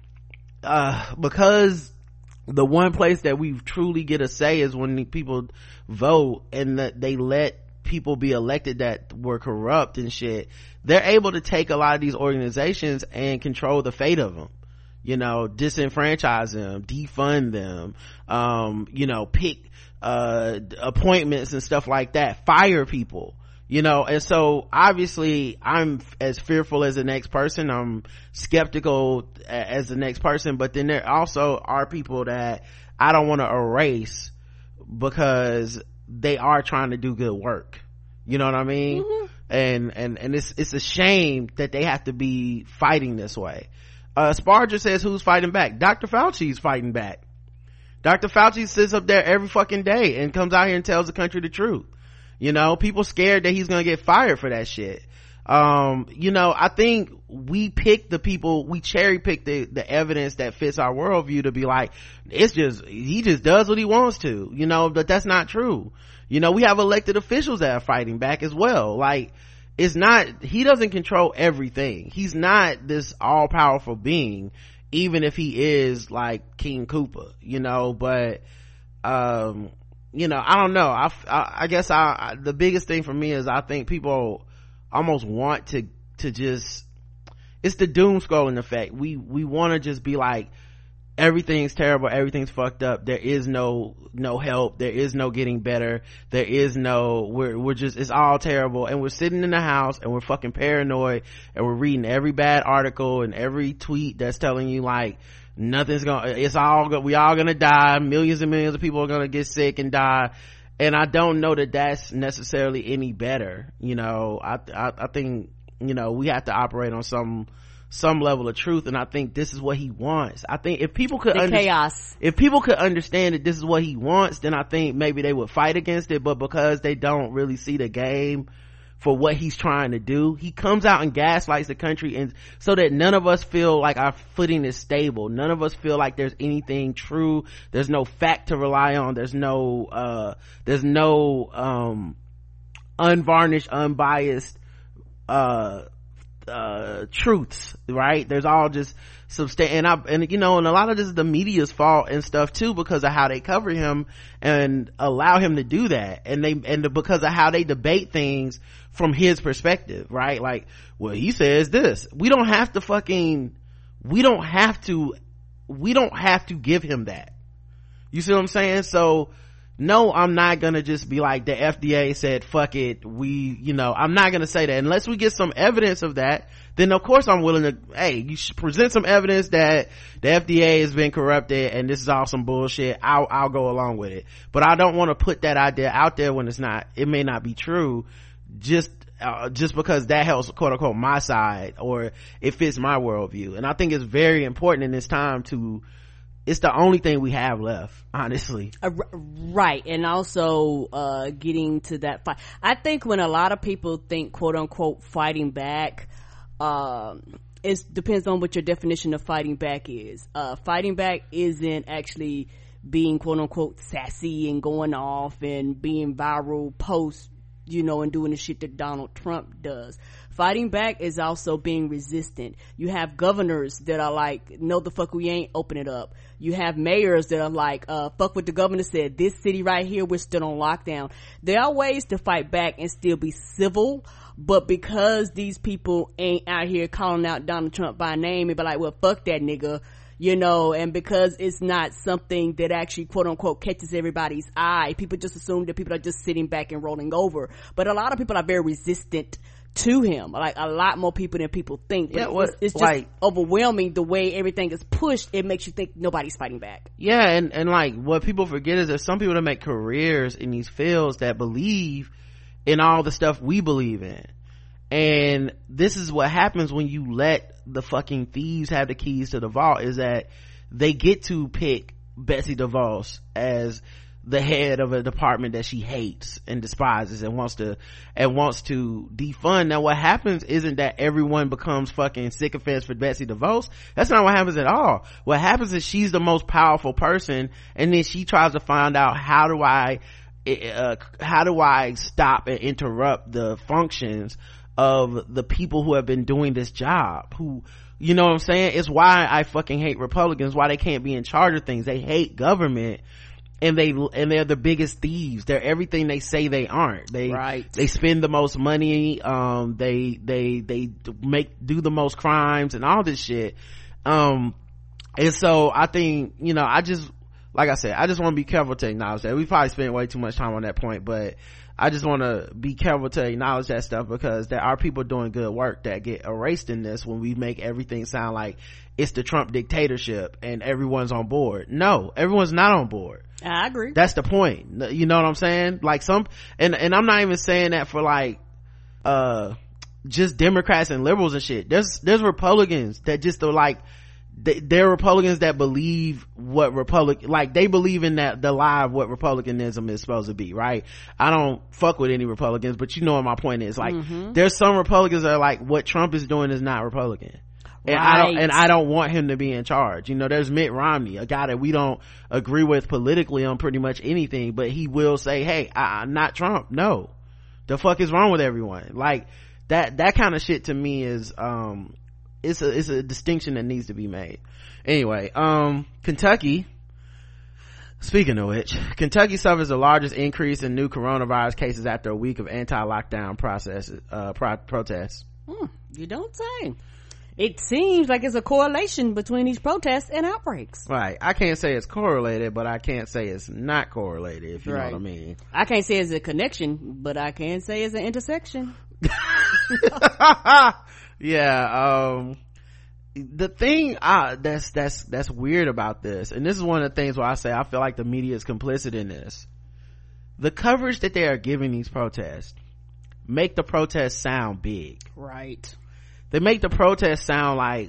because the one place that we truly get a say is when the people vote, and that they let people be elected that were corrupt and shit. They're able to take a lot of these organizations and control the fate of them, you know, disenfranchise them, defund them, you know, pick appointments and stuff like that, fire people, you know. And so obviously I'm as fearful as the next person, I'm skeptical as the next person, but then there also are people that I don't want to erase because they are trying to do good work, you know what I mean? And it's a shame that they have to be fighting this way. Sparger says, who's fighting back? Dr. Fauci's fighting back. Dr. Fauci sits up there every fucking day and comes out here and tells the country the truth. You know, people scared that he's gonna get fired for that shit. You know, I think we pick the people, we cherry pick the evidence that fits our worldview to be like, it's just, he just does what he wants to, you know, but that's not true. You know, we have elected officials that are fighting back as well. Like, it's not, he doesn't control everything. He's not this all-powerful being, even if he is like King Koopa, you know. But you know, I don't know, I guess the biggest thing for me is I think people almost want to just, it's the doom scrolling effect. We want to just be like, everything's terrible, everything's fucked up, there is no help, there is no getting better, there is no, we're just, it's all terrible, and we're sitting in the house and we're fucking paranoid, and we're reading every bad article and every tweet that's telling you like nothing's gonna, it's all we all gonna die, millions and millions of people are gonna get sick and die. And I don't know that that's necessarily any better, you know. I think, you know, we have to operate on some level of truth, and I think this is what he wants. I think if people could if people could understand that this is what he wants, then I think maybe they would fight against it. But because they don't really see the game for what he's trying to do, he comes out and gaslights the country, and so that none of us feel like our footing is stable, none of us feel like there's anything true, there's no fact to rely on, there's no unvarnished, unbiased truths, right? There's all just and you know, and a lot of this is the media's fault and stuff too, because of how they cover him and allow him to do that, and because of how they debate things from his perspective, right? Like, well, he says this, we don't have to give him that, you see what I'm saying? So no, I'm not gonna just be like, the FDA said fuck it, you know, I'm not gonna say that unless we get some evidence of that. Then of course I'm willing to, hey, you should present some evidence that the FDA has been corrupted and this is all some bullshit, I'll go along with it. But I don't want to put that idea out there when it may not be true, just because that helps, quote unquote, my side, or it fits my worldview. And I think it's very important in this time it's the only thing we have left, honestly. Right. And also getting to that fight, I think when a lot of people think, quote unquote, fighting back, it depends on what your definition of fighting back is. Fighting back isn't actually being, quote unquote, sassy and going off and being viral posts, you know, and doing the shit that Donald Trump does. Fighting back is also being resistant. You have governors that are like, no the fuck we ain't, open it up. You have mayors that are like, fuck what the governor said, this city right here, we're still on lockdown. There are ways to fight back and still be civil, but because these people ain't out here calling out Donald Trump by name and be like, well, fuck that nigga, you know, and because it's not something that actually, quote unquote, catches everybody's eye, people just assume that people are just sitting back and rolling over. But a lot of people are very resistant to him, like a lot more people than people think. But yeah, it's just like overwhelming the way everything is pushed. It makes you think nobody's fighting back. Yeah, and like what people forget is there's some people that make careers in these fields that believe in all the stuff we believe in, and this is what happens when you let the fucking thieves have the keys to the vault, is that they get to pick Betsy DeVos as the head of a department that she hates and despises and wants to defund. Now what happens isn't that everyone becomes fucking sycophants for Betsy DeVos. That's not what happens at all. What happens is she's the most powerful person, and then she tries to find out how do I stop and interrupt the functions of the people who have been doing this job, who, you know what I'm saying? It's why I fucking hate Republicans, why they can't be in charge of things. They hate government, and they're the biggest thieves. They're everything they say they aren't. They spend the most money, they do the most crimes and all this shit. And so I think, you know, like I said, I just want to be careful to acknowledge that. We probably spent way too much time on that point, but I just want to be careful to acknowledge that stuff, because there are people doing good work that get erased in this when we make everything sound like it's the Trump dictatorship and everyone's on board. No, everyone's not on board. I agree. That's the point. You know what I'm saying? Like and I'm not even saying that for like just Democrats and liberals and shit. There's Republicans that just are like, they're Republicans that believe what they believe in that the lie of what republicanism is supposed to be, right? I don't fuck with any Republicans, but you know what my point is. Like, there's some Republicans that are like, what Trump is doing is not Republican. And I don't want him to be in charge. You know, there's Mitt Romney, a guy that we don't agree with politically on pretty much anything, but he will say, hey, I'm not Trump. No. The fuck is wrong with everyone? Like, that kind of shit to me is, it's a distinction that needs to be made. Anyway, Kentucky, speaking of which, Kentucky suffers the largest increase in new coronavirus cases after a week of anti-lockdown protests. You don't say. It seems like it's a correlation between these protests and outbreaks. Right. I can't say it's correlated, but I can't say it's not correlated, if you know what I mean. I can't say it's a connection, but I can say it's an intersection. Yeah, the thing that's weird about this, and this is one of the things where I say I feel like the media is complicit in this, the coverage that they are giving these protests make the protests sound big. Right. They make the protests sound like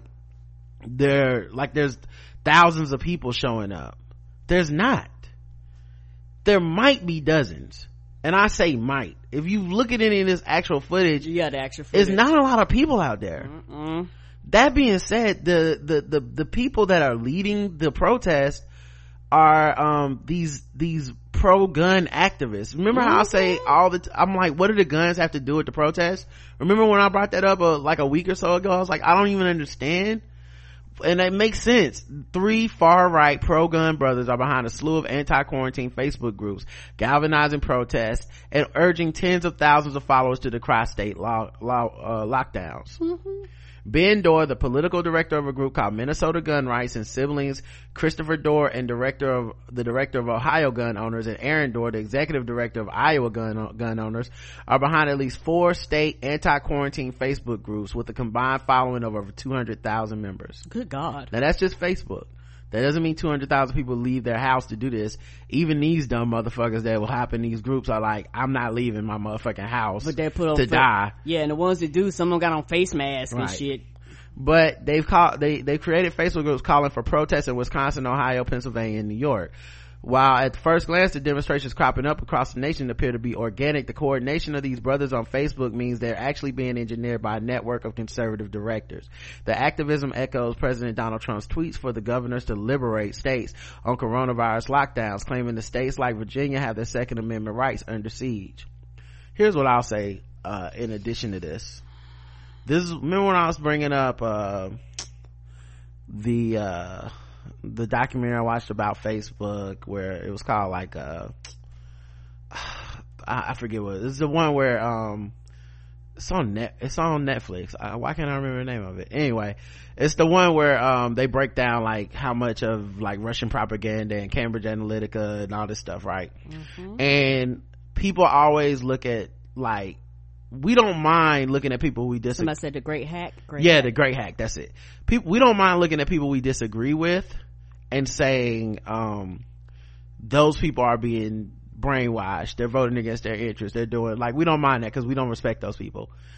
there's thousands of people showing up. There's not. There might be dozens, and I say might. If you look at any of this actual footage, the actual footage, it's not a lot of people out there. That being said, the people that are leading the protest are these pro-gun activists. Remember how I say I'm like, what do the guns have to do with the protest? Remember when I brought that up like a week or so ago? I was like, I don't even understand. And it makes sense. 3 far-right pro-gun brothers are behind a slew of anti-quarantine Facebook groups, galvanizing protests and urging tens of thousands of followers to decry state lockdowns. Ben Dorr, the political director of a group called Minnesota Gun Rights, and siblings Christopher Dorr, and the director of Ohio Gun Owners, and Aaron Dorr, the executive director of Iowa Gun Owners, are behind at least 4 state anti-quarantine Facebook groups with a combined following of over 200,000 members. Good God. Now that's just Facebook. That doesn't mean 200,000 people leave their house to do this. Even these dumb motherfuckers that will hop in these groups are like, I'm not leaving my motherfucking house to die. Yeah, and the ones that do, some of them got on face masks and shit. But they've created Facebook groups calling for protests in Wisconsin, Ohio, Pennsylvania, and New York. While at first glance the demonstrations cropping up across the nation appear to be organic, the coordination of these brothers on Facebook means they're actually being engineered by a network of conservative directors. The activism echoes President Donald Trump's tweets for the governors to liberate states on coronavirus lockdowns, claiming the states like Virginia have their Second Amendment rights under siege. Here's what I'll say in addition to this. Remember when I was bringing up the documentary I watched about Facebook, where it was called like I forget what it's the one where it's on Netflix. Why can't I remember the name of it? Anyway, it's the one where they break down like how much of like Russian propaganda and Cambridge Analytica and all this stuff, right? And people always look at like, we don't mind looking at people we disagree. Somebody said the great hack. The great hack. That's it. We don't mind looking at people we disagree with and saying, those people are being brainwashed. They're voting against their interests. They're doing, like, we don't mind that because we don't respect those people.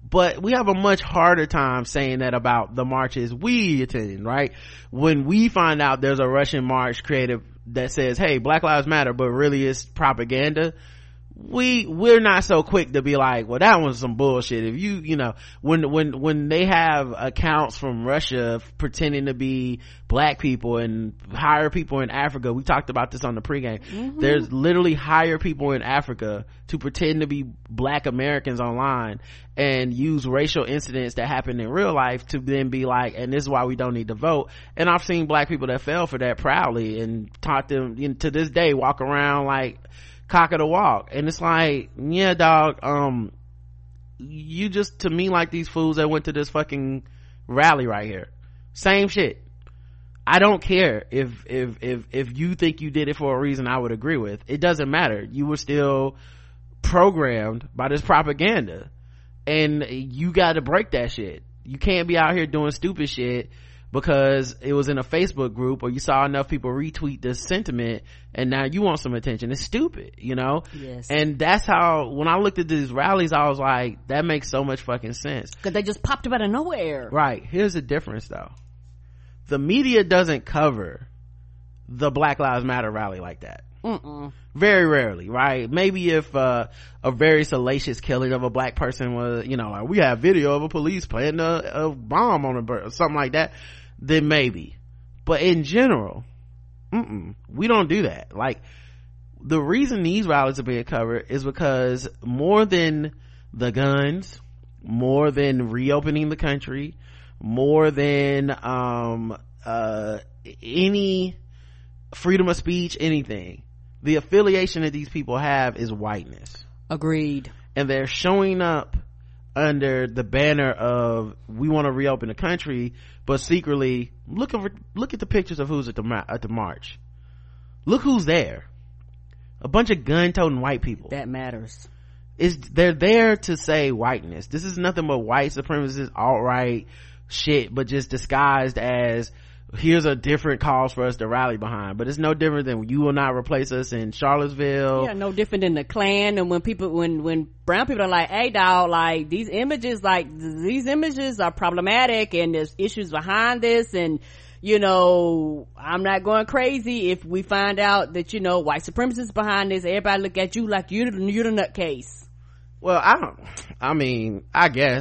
but we have a much harder time saying that about the marches we attend, right? When we find out there's a Russian march created that says, hey, Black Lives Matter, but really it's propaganda, we're not so quick to be like, well, that was some bullshit. If you know, when they have accounts from Russia pretending to be black people and hire people in Africa, we talked about this on the pregame, there's literally hire people in Africa to pretend to be black Americans online and use racial incidents that happen in real life to then be like, and this is why we don't need to vote. And I've seen black people that fell for that proudly and taught them, to this day, walk around like cock of the walk. And it's like, yeah, dog, you just, to me, like these fools that went to this fucking rally right here. Same shit. I don't care if you think you did it for a reason I would agree with. It doesn't matter. You were still programmed by this propaganda, and you got to break that shit. You can't be out here doing stupid shit because it was in a Facebook group or you saw enough people retweet this sentiment and now you want some attention. It's stupid, Yes. And that's how, when I looked at these rallies, I was like, that makes so much fucking sense, because they just popped up out of nowhere. right? Here's the difference though. The media doesn't cover the Black Lives Matter rally like that. Very rarely, right? Maybe if a very salacious killing of a black person was, like we have video of a police planting a bomb on a bird or something like that, then maybe. But in general, we don't do that. Like, the reason these rallies are being covered is because more than the guns, more than reopening the country, more than any freedom of speech, anything, the affiliation that these people have is whiteness. Agreed. And they're showing up under the banner of we want to reopen the country, but secretly look at the pictures of who's at the march. Look who's there. A bunch of gun-toting white people. That matters. They're there to say whiteness. This is nothing but white supremacist alt-right shit, but just disguised as here's a different cause for us to rally behind. But it's no different than you will not replace us in Charlottesville. Yeah, no different than the Klan. And when brown people are like, hey dog, like these images are problematic and there's issues behind this, and I'm not going crazy if we find out that white supremacists behind this. Everybody look at you like you're the nutcase. Well, I guess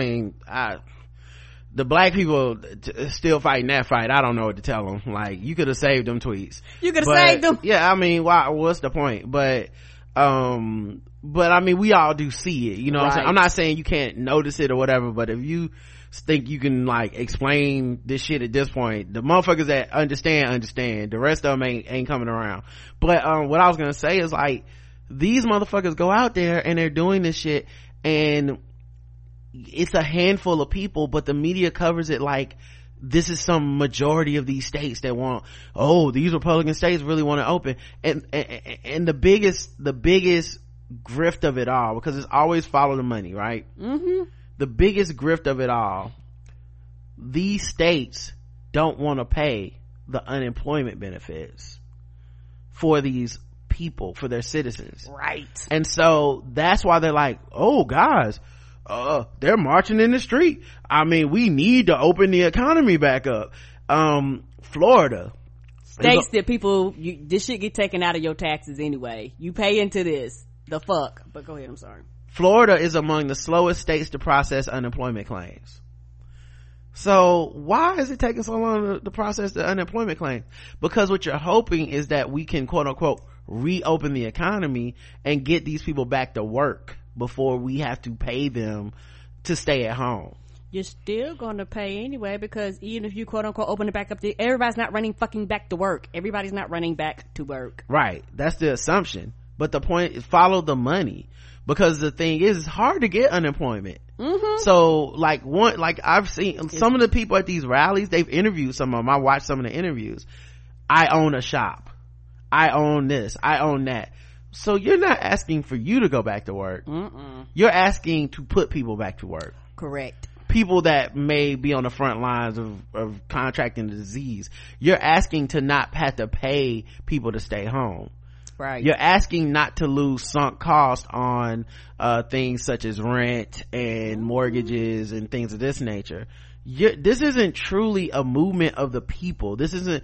the black people still fighting that fight. I don't know what to tell them. Like, you could have saved them tweets. You could have saved them. Yeah, what's the point? But we all do see it. What I'm saying? I'm not saying you can't notice it or whatever, but if you think you can like explain this shit at this point, the motherfuckers that understand. The rest of them ain't coming around. But what I was gonna say is, like, these motherfuckers go out there and they're doing this shit, and it's a handful of people, but the media covers it like this is some majority of these states that want, these Republican states really want to open. And the biggest grift of it all, because it's always follow the money, right? The biggest grift of it all, these states don't want to pay the unemployment benefits for these people, for their citizens, right? And so that's why they're like, guys, they're marching in the street. We need to open the economy back up. Florida, states that people, this shit get taken out of your taxes anyway. You pay into this. The fuck. But go ahead, I'm sorry. Florida is among the slowest states to process unemployment claims. So why is it taking so long to process the unemployment claim? Because what you're hoping is that we can, quote unquote, reopen the economy and get these people back to work before we have to pay them to stay at home. You're still going to pay anyway, because even if you quote unquote open it back up, everybody's not running fucking back to work. Everybody's not running back to work. Right. That's the assumption. But the point is, follow the money. Because the thing is, it's hard to get unemployment. So I've seen some of the people at these rallies, they've interviewed some of them. I watched some of the interviews. I own a shop. I own this. I own that. So you're not asking for you to go back to work. You're asking to put people back to work. Correct. People that may be on the front lines of contracting the disease. You're asking to not have to pay people to stay home. Right. You're asking not to lose sunk cost on things such as rent and mortgages and things of this nature. This isn't truly a movement of the people. This isn't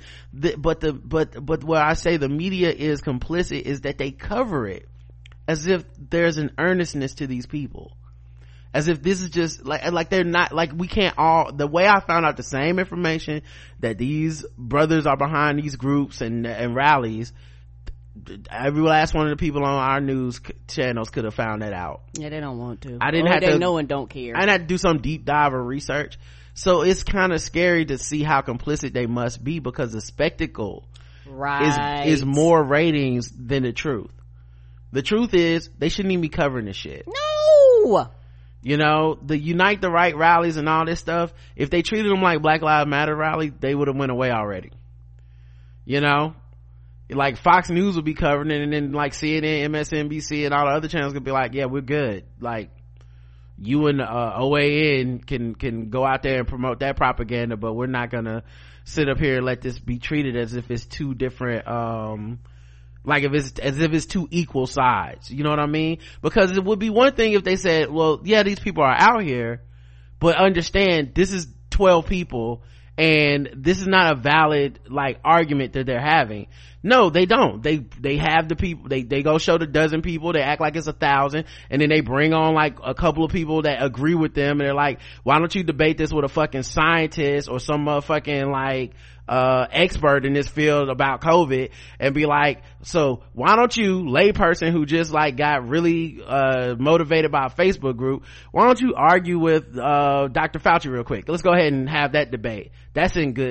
but where I say the media is complicit is that they cover it as if there's an earnestness to these people, as if this is just like they're not, like we can't all, the way I found out the same information that these brothers are behind these groups and rallies, every last one of the people on our news channels could have found that out. Yeah, they don't want to. I didn't have they to know and don't care. I didn't have to do some deep dive or research. So it's kind of scary to see how complicit they must be, because the spectacle is more ratings than the truth. The truth is they shouldn't even be covering this shit. No, you know, the Unite the Right rallies and all this stuff, if they treated them like Black Lives Matter rally, they would have went away already. You know, like Fox News would be covering it, and then like CNN, MSNBC and all the other channels could be like, yeah, we're good. Like, you and OAN can go out there and promote that propaganda, but we're not gonna sit up here and let this be treated as if it's two different like if it's as if it's two equal sides. You know what I mean? Because it would be one thing if they said, well, yeah, these people are out here, but understand this is 12 people and this is not a valid like argument that they're having. No, they don't. They have the people, they go show the dozen people, they act like it's 1,000, and then they bring on like a couple of people that agree with them, and they're like, why don't you debate this with a fucking scientist or some motherfucking like expert in this field about COVID, and be like, so why don't you, layperson who just like got really motivated by a Facebook group, why don't you argue with Dr. Fauci real quick? Let's go ahead and have that debate. We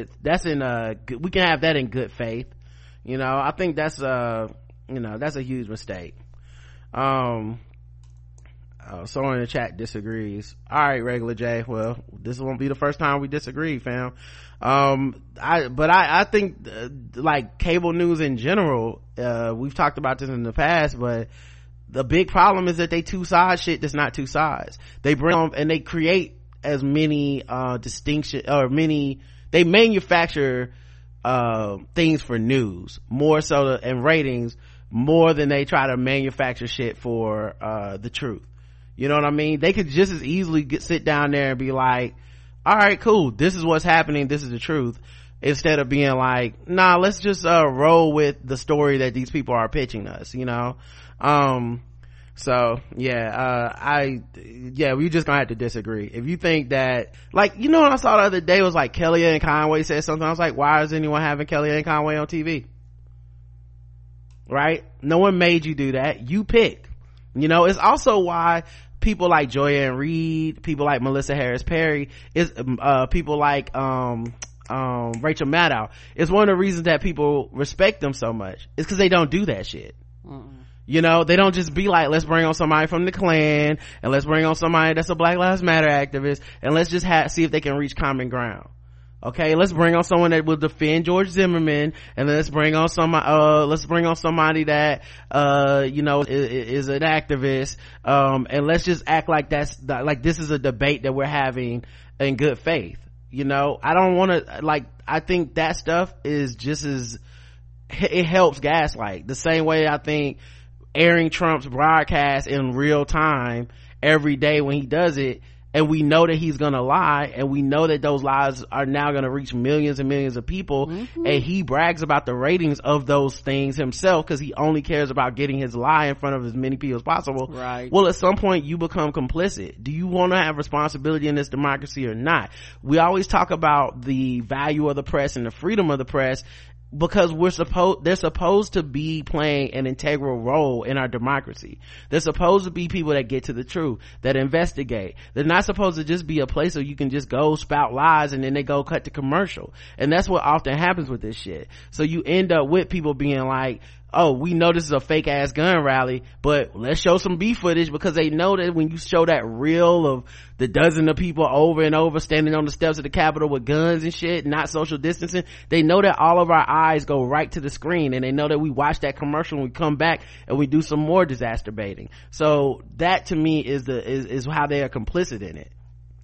can have that in good faith. You know, I think that's that's a huge mistake. Someone in the chat disagrees. All right, Regular J, well, this won't be the first time we disagree, fam. I think like cable news in general, we've talked about this in the past, but the big problem is that they two sides shit that's not two sides. They bring on and they create as many they manufacture things for news more so and ratings more than they try to manufacture shit for the truth. You know what I mean? They could just as easily sit down there and be like, all right, cool, this is what's happening, this is the truth, instead of being like, nah, let's just roll with the story that these people are pitching us, you know. So we just gonna have to disagree. If you think that, like, you know what I saw the other day was like Kellyanne Conway said something, I was like, why is anyone having Kellyanne Conway on TV? Right? No one made you do that, you picked. You know, it's also why people like Joyanne Reid, people like Melissa Harris Perry, is people like Rachel Maddow, it's one of the reasons that people respect them so much. It's because they don't do that shit. You know, they don't just be like, let's bring on somebody from the Klan and let's bring on somebody that's a Black Lives Matter activist and let's just see if they can reach common ground. Okay, let's bring on someone that will defend George Zimmerman, and then let's bring on somebody that is an activist, and let's just act like like this is a debate that we're having in good faith. You know, I don't want to, like, I think that stuff is just as, it helps gaslight. The same way I think airing Trump's broadcast in real time every day when he does it, and we know that he's gonna lie, and we know that those lies are now gonna reach millions and millions of people, and he brags about the ratings of those things himself because he only cares about getting his lie in front of as many people as possible. Right. Well, at some point you become complicit. Do you want to have responsibility in this democracy or not? We always talk about the value of the press and the freedom of the press, because they're supposed to be playing an integral role in our democracy. They're supposed to be people that get to the truth, that investigate. They're not supposed to just be a place where you can just go spout lies and then they go cut the commercial. And that's what often happens with this shit. So you end up with people being like, oh, we know this is a fake ass gun rally, but let's show some B footage, because they know that when you show that reel of the dozen of people over and over standing on the steps of the Capitol with guns and shit, not social distancing, they know that all of our eyes go right to the screen, and they know that we watch that commercial and we come back and we do some more disaster baiting. So that to me is how they are complicit in it.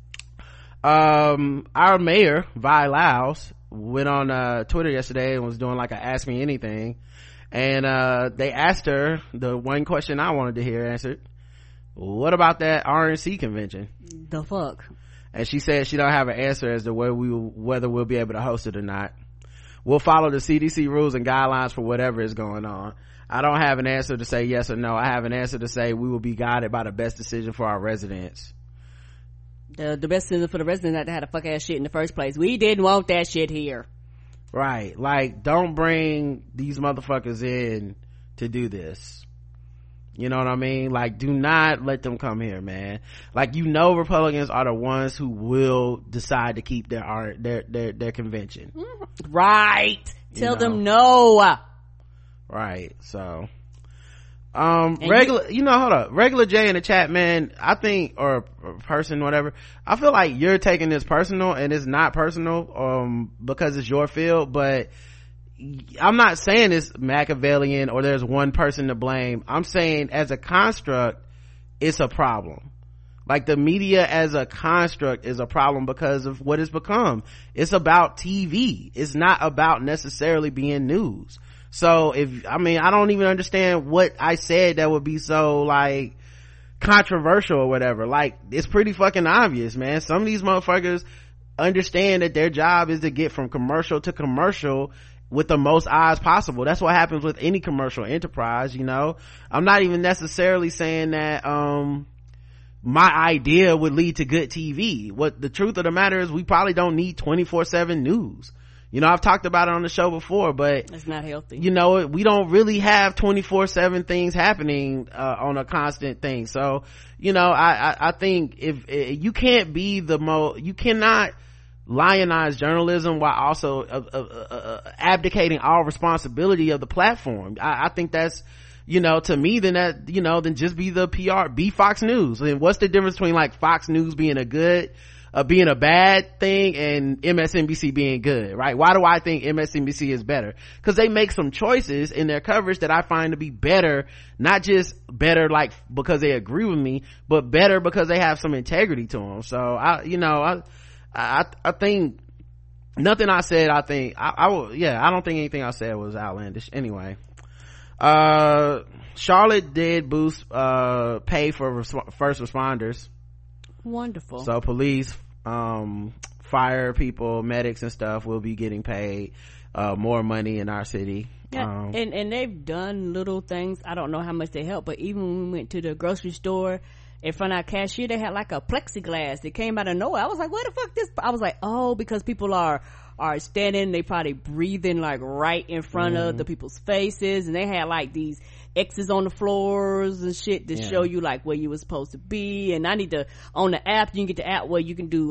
Our mayor, Vi Laus, went on Twitter yesterday and was doing like a Ask Me Anything, And they asked her the one question I wanted to hear answered: what about that RNC convention? The fuck? And she said she don't have an answer as to whether we'll be able to host it or not. We'll follow the CDC rules and guidelines for whatever is going on. I don't have an answer to say yes or no. I have an answer to say we will be guided by the best decision for our residents. The best decision for the residents not to have the fuck ass shit in the first place. We didn't want that shit here. Right. Like, don't bring these motherfuckers in to do this. You know what I mean? Like, do not let them come here, man. Like, Republicans are the ones who will decide to keep their convention. Right. Tell them no. Right. So, regular Jay in the chat, man, I think, or person, whatever, I feel like you're taking this personal, and it's not personal, because it's your field, but I'm not saying it's Machiavellian or there's one person to blame. I'm saying as a construct, it's a problem. Like, the media as a construct is a problem because of what it's become. It's about TV. It's not about necessarily being news. So I don't even understand what I said that would be so, like, controversial or whatever. Like, it's pretty fucking obvious, man. Some of these motherfuckers understand that their job is to get from commercial to commercial with the most eyes possible. That's what happens with any commercial enterprise, I'm not even necessarily saying that my idea would lead to good TV. What the truth of the matter is, we probably don't need 24/7 news. I've talked about it on the show before, but it's not healthy. We don't really have 24/7 things happening on a constant thing. So I think if you can't be you cannot lionize journalism while also abdicating all responsibility of the platform. I think that's, to me, then just be the PR, be Fox News. And what's the difference between, like, Fox News being being a bad thing and MSNBC being good, right? Why do I think MSNBC is better? Because they make some choices in their coverage that I find to be better, not just better like because they agree with me, but better because they have some integrity to them. So I think nothing I said, I don't think anything I said was outlandish. Anyway, Charlotte did boost pay for first responders. Wonderful. So police, fire people, medics and stuff will be getting paid more money in our city. Yeah, and they've done little things. I don't know how much they help, but even when we went to the grocery store, in front of our cashier, they had like a plexiglass that came out of nowhere. I was like, what the fuck this? I was like, oh, because people are standing, they probably breathing like right in front of the people's faces, and they had like these X's on the floors and shit to show you like where you were supposed to be. And I need to, on the app, you can get the app where you can do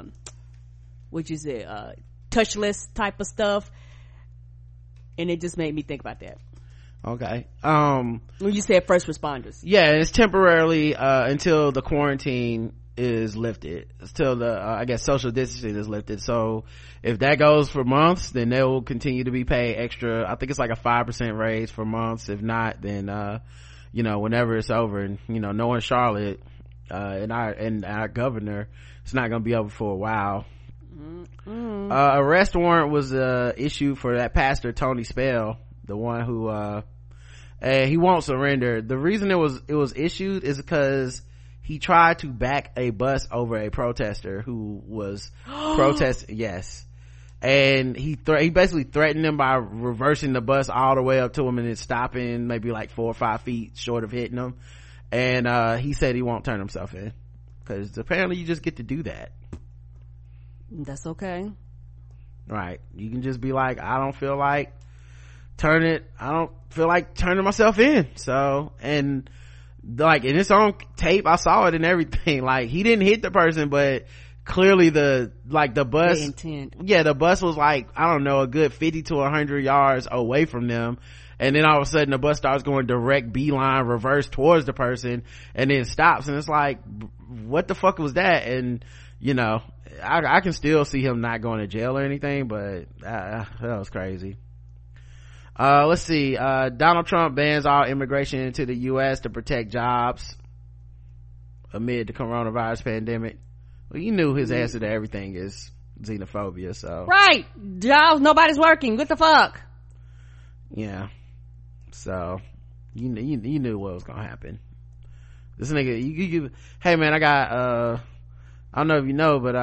touchless type of stuff, and it just made me think about that. Okay. When you said first responders, it's temporarily until the quarantine is lifted, until the I guess social distancing is lifted. So if that goes for months, then they will continue to be paid extra. I think it's like a 5% raise for months. If not, then whenever it's over, and knowing Charlotte and our governor, it's not going to be over for a while. Arrest warrant was issued for that pastor Tony Spell, the one who he won't surrender. The reason it was issued is because he tried to back a bus over a protester who was protesting. Yes. And he basically threatened him by reversing the bus all the way up to him and then stopping maybe like 4 or 5 feet short of hitting him. And he said he won't turn himself in, because apparently you just get to do that. That's okay. Right. You can just be like, I don't feel like turning myself in. So, and like in his own tape, I saw it and everything. Like, he didn't hit the person, but clearly the bus, the bus was like, I don't know, a good 50 to 100 yards away from them. And then all of a sudden the bus starts going direct beeline reverse towards the person and then stops. And it's like, what the fuck was that? And I can still see him not going to jail or anything, but that was crazy. Let's see. Donald Trump bans all immigration into the U.S. to protect jobs amid the coronavirus pandemic. Well, you knew his answer to everything is xenophobia, so. Right. Jobs, nobody's working. What the fuck? Yeah. So you knew what was gonna happen. This nigga, you hey man, I got I don't know if you know, but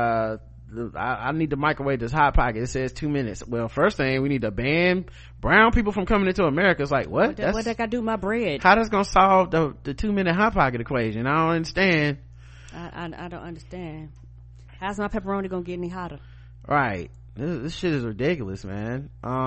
I need to microwave this hot pocket. It says 2 minutes. Well, first thing, we need to ban brown people from coming into America. It's like, what that got to do with my bread? How that's gonna solve the 2 minute hot pocket equation? I don't understand. I don't understand. How's my pepperoni gonna get any hotter? Right, this shit is ridiculous, man.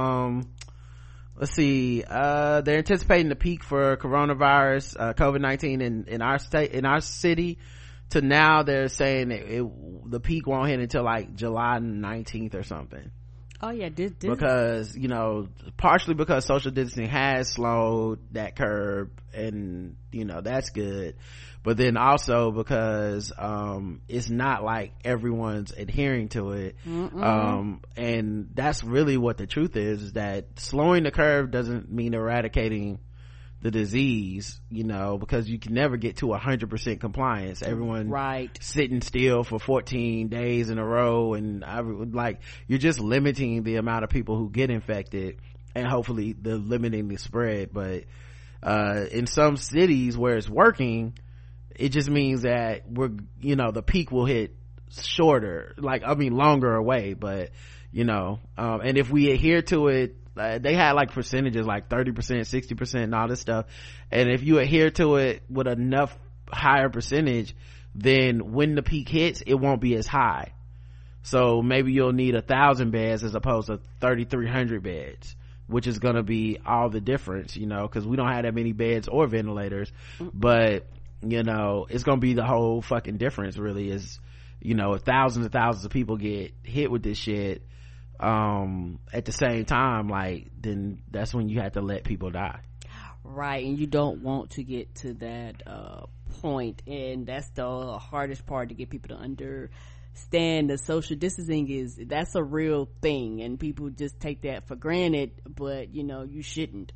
Let's see, they're anticipating the peak for coronavirus, COVID-19 in our state, in our city. To now they're saying the peak won't hit until like July 19th or something. Oh yeah, because partially because social distancing has slowed that curve, and that's good, but then also because it's not like everyone's adhering to it. And that's really what the truth is that slowing the curve doesn't mean eradicating the disease, because you can never get to 100% compliance. Everyone sitting still for 14 days in a row, and you're just limiting the amount of people who get infected, and hopefully limiting the spread. But in some cities where it's working, it just means that the peak will hit shorter, longer away. But and if we adhere to it, they had like percentages like 30%, 60% and all this stuff, and if you adhere to it with enough higher percentage, then when the peak hits, it won't be as high. So maybe you'll need 1,000 beds as opposed to 3,300 beds, which is going to be all the difference, because we don't have that many beds or ventilators. But it's going to be the whole fucking difference, really, is if thousands and thousands of people get hit with this shit at the same time, then that's when you have to let people die. Right, and you don't want to get to that point, and that's the hardest part, to get people to understand the social distancing that's a real thing, and people just take that for granted, but you shouldn't.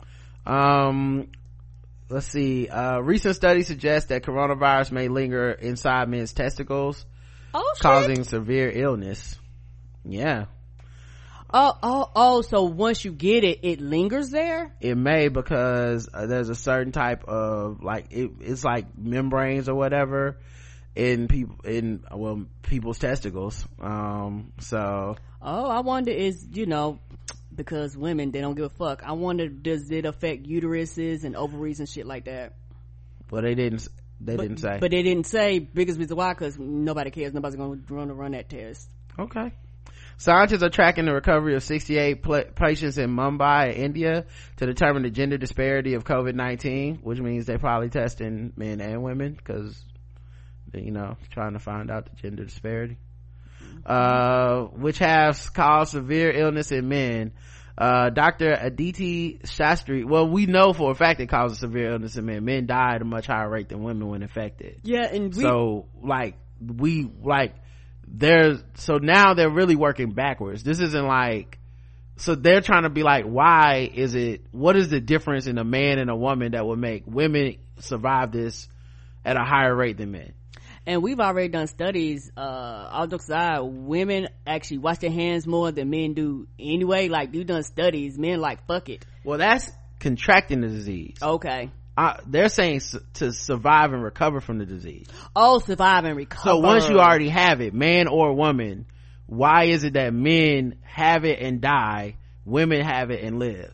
Let's see, recent studies suggest that coronavirus may linger inside men's testicles, causing severe illness. Yeah. So once you get it, it lingers there? It may, because there's a certain type of it's like membranes or whatever in people's testicles. So I wonder, because women, they don't give a fuck, I wonder, does it affect uteruses and ovaries and shit like that? Well, they didn't say. But they didn't say. Biggest reason why, because nobody cares. Nobody's going to run that test. Okay. Scientists are tracking the recovery of 68 patients in Mumbai, India, to determine the gender disparity of COVID-19, which means they're probably testing men and women, because trying to find out the gender disparity, which has caused severe illness in men. Dr. Aditi Shastri, well, we know for a fact it causes severe illness in men. Men die at a much higher rate than women when infected. Yeah, and so now they're really working backwards. This isn't so they're trying to be what is the difference in a man and a woman that would make women survive this at a higher rate than men? And we've already done studies, all jokes aside, women actually wash their hands more than men do anyway. We've done studies, men fuck it. Well, that's contracting the disease. Okay. They're saying to survive and recover from the disease. Oh, survive and recover. So once you already have it, man or woman, why is it that men have it and die, women have it and live?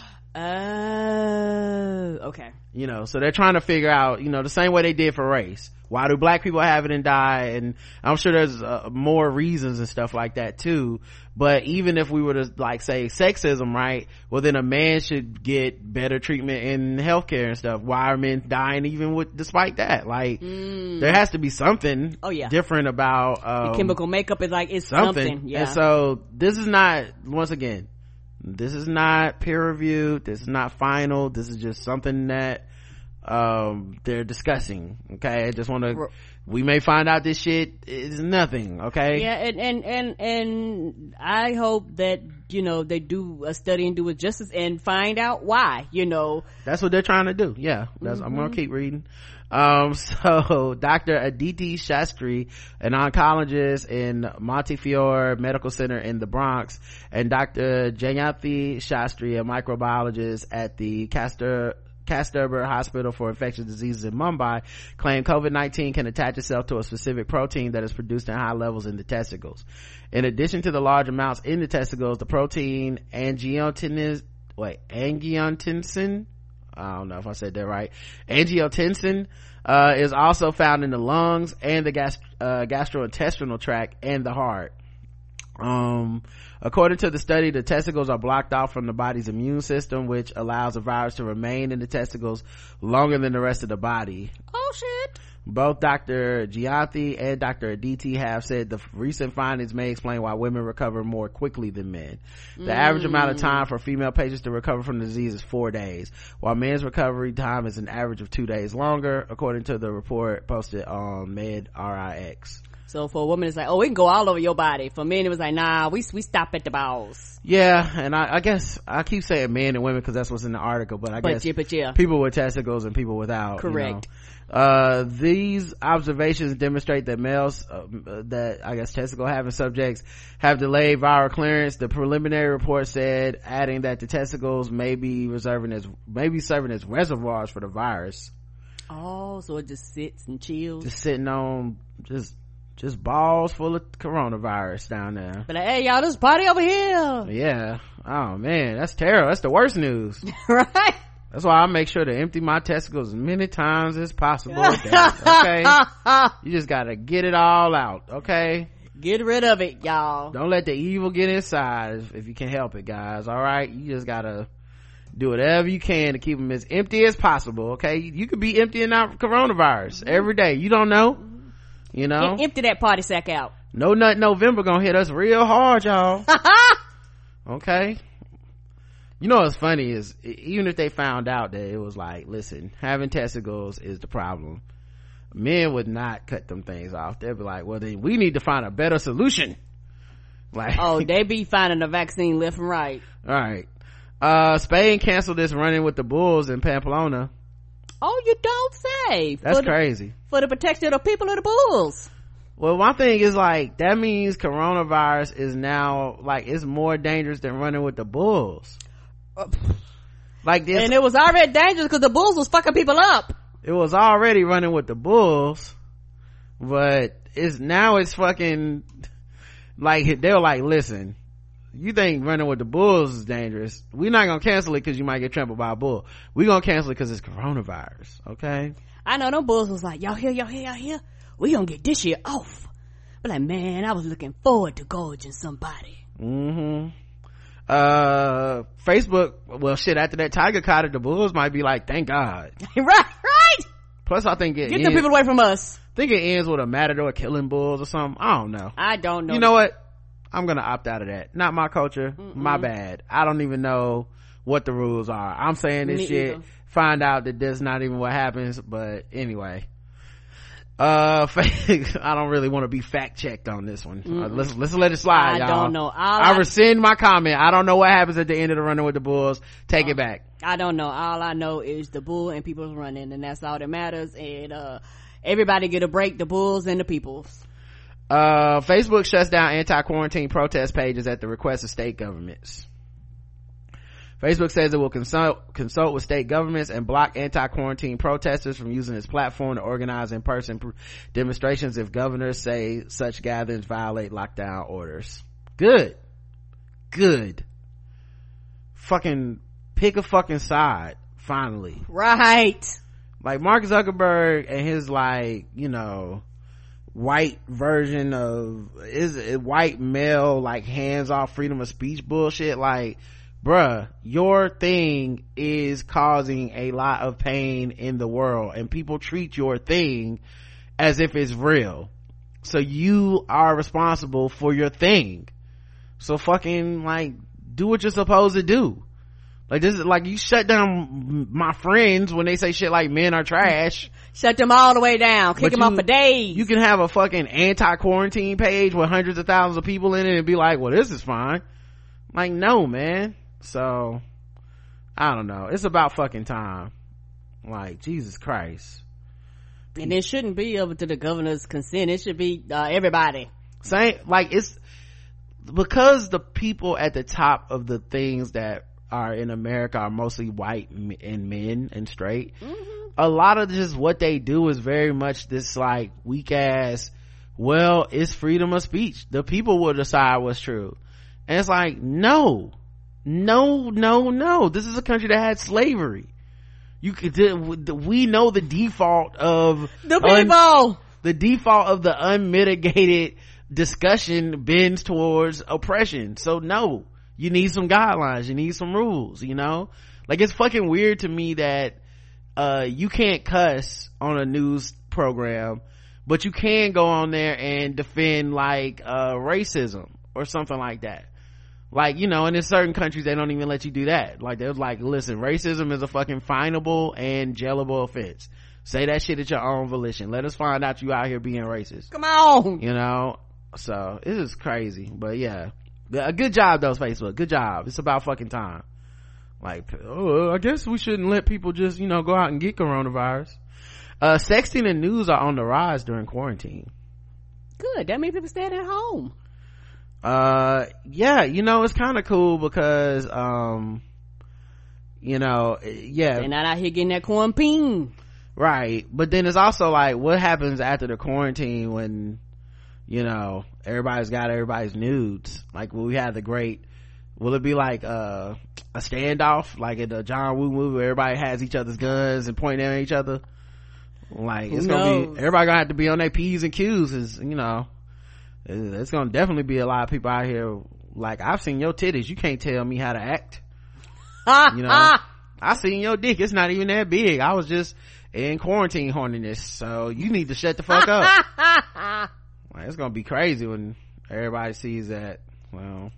Okay. So they're trying to figure out, the same way they did for race. Why do black people have it and die? And I'm sure there's more reasons and stuff like that too. But even if we were to say sexism, right? Well, then a man should get better treatment in healthcare and stuff. Why are men dying even despite that? There has to be something different about the chemical makeup is it's something. Yeah. And so this is not, once again, this is not peer reviewed, this is not final, this is just something that they're discussing. Okay, I just want to we may find out this shit is nothing. Okay. Yeah, and I hope that, you know, they do a study and do it justice and find out why, you know. That's what they're trying to do. Yeah. I'm gonna keep reading. So Dr. Aditi Shastri, an oncologist in Montefiore Medical Center in the Bronx, and Dr. Jayanthi Shastri, a microbiologist at the Kasturba Hospital for Infectious Diseases in Mumbai, claim COVID-19 can attach itself to a specific protein that is produced in high levels in the testicles. In addition to the large amounts in the testicles, the protein angiotensin, I don't know if I said that right, angiotensin is also found in the lungs and the gastrointestinal tract and the heart. According to the study, the testicles are blocked off from the body's immune system, which allows the virus to remain in the testicles longer than the rest of the body. Oh shit. Both Dr. Gianthi and Dr. Aditi have said the recent findings may explain why women recover more quickly than men. The average amount of time for female patients to recover from the disease is 4 days, while men's recovery time is an average of 2 days longer, according to the report posted on MedRx. So for a woman, it's like, oh, we can go all over your body. For men, it was like, nah, we stop at the balls. Yeah, and I guess I keep saying men and women because that's what's in the article, but I guess people with testicles and people without. Correct. You know. These observations demonstrate that males that I guess testicle having subjects have delayed viral clearance. The preliminary report said, adding that the testicles may be serving as reservoirs for the virus. Oh, so it just sits and chills, just sitting on just balls full of coronavirus down there. But like, hey y'all, this party over here. Yeah. Oh man, that's terrible. That's the worst news. Right. That's why I make sure to empty my testicles as many times as possible a day. Okay. You just gotta get it all out. Okay. Get rid of it, y'all. Don't let the evil get inside if you can help it, guys. All right. You just gotta do whatever you can to keep them as empty as possible. Okay. You could be emptying out coronavirus every day. You don't know. You know, empty that party sack out. No Nut November gonna hit us real hard, y'all. Okay. You know what's funny is, even if they found out that it was like, listen, having testicles is the problem, men would not cut them things off. They'd be like, well then we need to find a better solution. Like, oh, they be finding a vaccine left and right. All right. Spain canceled its running with the bulls in Pamplona. Oh, you don't say. That's crazy. For the protection of the people of the bulls. Well, my thing is like, that means coronavirus is now like, it's more dangerous than running with the bulls. Like this. And it was already dangerous because the bulls was fucking people up. It was already running with the bulls, but it's fucking, like, they were like, listen, you think running with the bulls is dangerous, we're not gonna cancel it because you might get trampled by a bull. We're gonna cancel it because it's coronavirus. Okay. I know them bulls was like, y'all here, we gonna get this year off. But like, man, I was looking forward to gorging somebody. Facebook, well shit, after that tiger caught it, the bulls might be like, thank God. right. Plus I think get the people away from us. I think it ends with a matador killing bulls or something. I don't know. You know what, I'm gonna opt out of that. Not my culture. My bad. I don't even know what the rules are. I'm saying this shit either. Find out that that's not even what happens, but anyway. I don't really want to be fact checked on this one. Let's let it slide, y'all. I don't know. I rescind my comment. I don't know what happens at the end of the running with the bulls. Take it back. I don't know. All I know is the bull and people's running, and that's all that matters. And everybody get a break, the bulls and the peoples. Facebook shuts down anti-quarantine protest pages at the request of state governments. Facebook says it will consult with state governments and block anti-quarantine protesters from using its platform to organize in-person demonstrations if governors say such gatherings violate lockdown orders. Good. Fucking pick a fucking side, finally. Right. Like Mark Zuckerberg and his, like, you know, white version of white male, like, hands-off freedom of speech bullshit. Like, bruh, your thing is causing a lot of pain in the world, and people treat your thing as if it's real. So you are responsible for your thing. So fucking, like, do what you're supposed to do. Like this is like you shut down my friends when they say shit like men are trash. Shut them all the way down. Kick them off for days. You can have a fucking anti-quarantine page with hundreds of thousands of people in it and be like, well, this is fine. Like, no, man. So, I don't know. It's about fucking time. Like, Jesus Christ. And it shouldn't be up to the governor's consent. It should be everybody. Same, like, it's because the people at the top of the things that are in America are mostly white and men and straight. A lot of just what they do is very much this like weak ass, well, it's freedom of speech. The people will decide what's true. And it's like, no. This is a country that had slavery. We know the default of the default of the unmitigated discussion bends towards oppression. So no, you need some guidelines, you need some rules, you know? Like, it's fucking weird to me that you can't cuss on a news program, but you can go on there and defend like racism or something like that. Like, you know, and in certain countries they don't even let you do that. Like, they're like, listen, racism is a fucking finable and jailable offense. Say that shit at your own volition. Let us find out you out here being racist. Come on. You know? So it is crazy. But yeah, a good job though, Facebook. Good job. It's about fucking time. Like, I guess we shouldn't let people just, you know, go out and get coronavirus. Sexting and news are on the rise during quarantine. Good. That means people staying at home. Yeah, you know, it's kind of cool because you know, yeah, they're not out here getting that quarantine, right? But then it's also like, what happens after the quarantine when, you know, everybody's got everybody's nudes? Like, will we have will it be like a standoff like in the John Woo movie where everybody has each other's guns and pointing at each other? Like, it's gonna be, everybody gonna have to be on their P's and Q's, is, you know, it's gonna definitely be a lot of people out here like, I've seen your titties, you can't tell me how to act. You know, I seen your dick, it's not even that big, I was just in quarantine horniness, so you need to shut the fuck up. Like, it's gonna be crazy when everybody sees that. Well,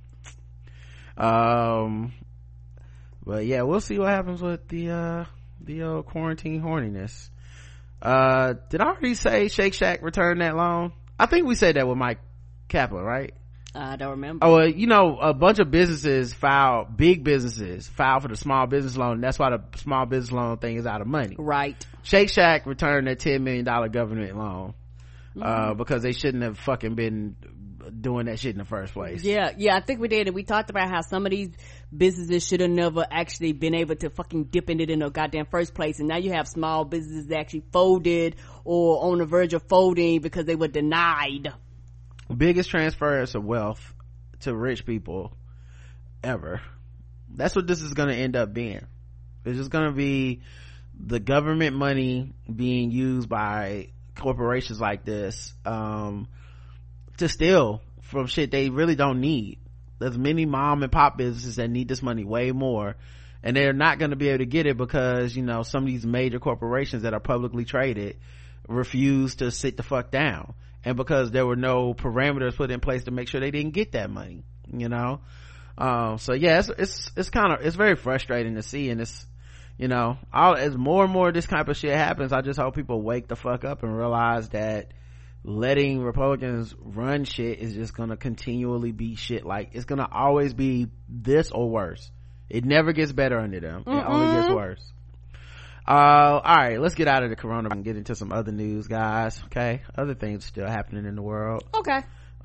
but yeah, we'll see what happens with the old quarantine horniness. Did I already say Shake Shack returned that loan? I think we said that with Mike Kaplan, right? I don't remember. Oh, you know, a bunch of big businesses filed for the small business loan. That's why the small business loan thing is out of money. Right. Shake Shack returned that $10 million government loan, because they shouldn't have fucking been doing that shit in the first place. Yeah, I think we did. And we talked about how some of these businesses should have never actually been able to fucking dip in it in the goddamn first place. And now you have small businesses that actually folded or on the verge of folding because they were denied. Biggest transfers of wealth to rich people ever. That's what this is going to end up being. It's just going to be the government money being used by corporations like this to steal from shit they really don't need. There's many mom and pop businesses that need this money way more, and they're not going to be able to get it because, you know, some of these major corporations that are publicly traded refuse to sit the fuck down, and because there were no parameters put in place to make sure they didn't get that money, you know. So yeah, it's very frustrating to see. And it's, you know, as more and more of this type of shit happens, I just hope people wake the fuck up and realize that letting Republicans run shit is just gonna continually be shit. Like, it's gonna always be this or worse. It never gets better under them. It only gets worse. All right, let's get out of the corona and get into some other news, guys. Okay, other things still happening in the world. Okay.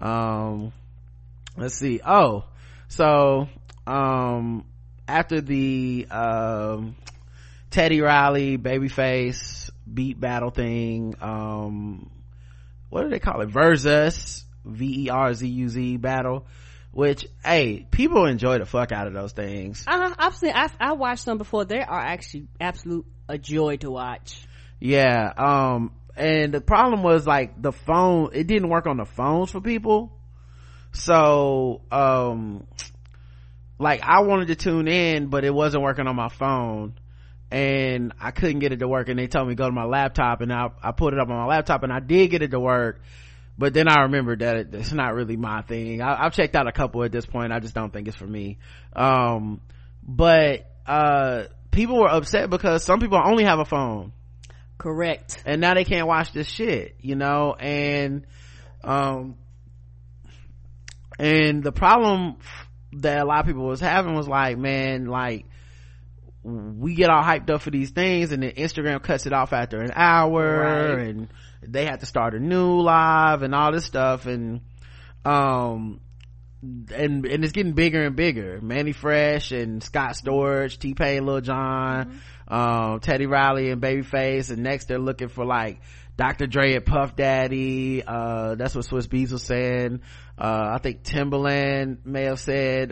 Let's see. So after the Teddy Riley Babyface beat battle thing, what do they call it, Verzuz, Verzuz battle, which, hey, people enjoy the fuck out of those things. I watched them before. They are actually a joy to watch. Yeah. And the problem was, like, the phone, it didn't work on the phones for people. So like, I wanted to tune in, but it wasn't working on my phone, and I couldn't get it to work, and they told me go to my laptop, and I put it up on my laptop, and I did get it to work, but then I remembered that it's not really my thing. I've checked out a couple at this point. I just don't think it's for me. But people were upset because some people only have a phone. Correct. And now they can't watch this shit, and the problem that a lot of people was having was like, man, like, we get all hyped up for these things and then Instagram cuts it off after an hour, right, and they have to start a new live and all this stuff, and it's getting bigger and bigger. Manny Fresh and Scott Storch, T-Pain, Lil Jon, Teddy Riley and Babyface, and next they're looking for like Dr. Dre and Puff Daddy. That's what Swiss Beats was saying. I think Timbaland may have said,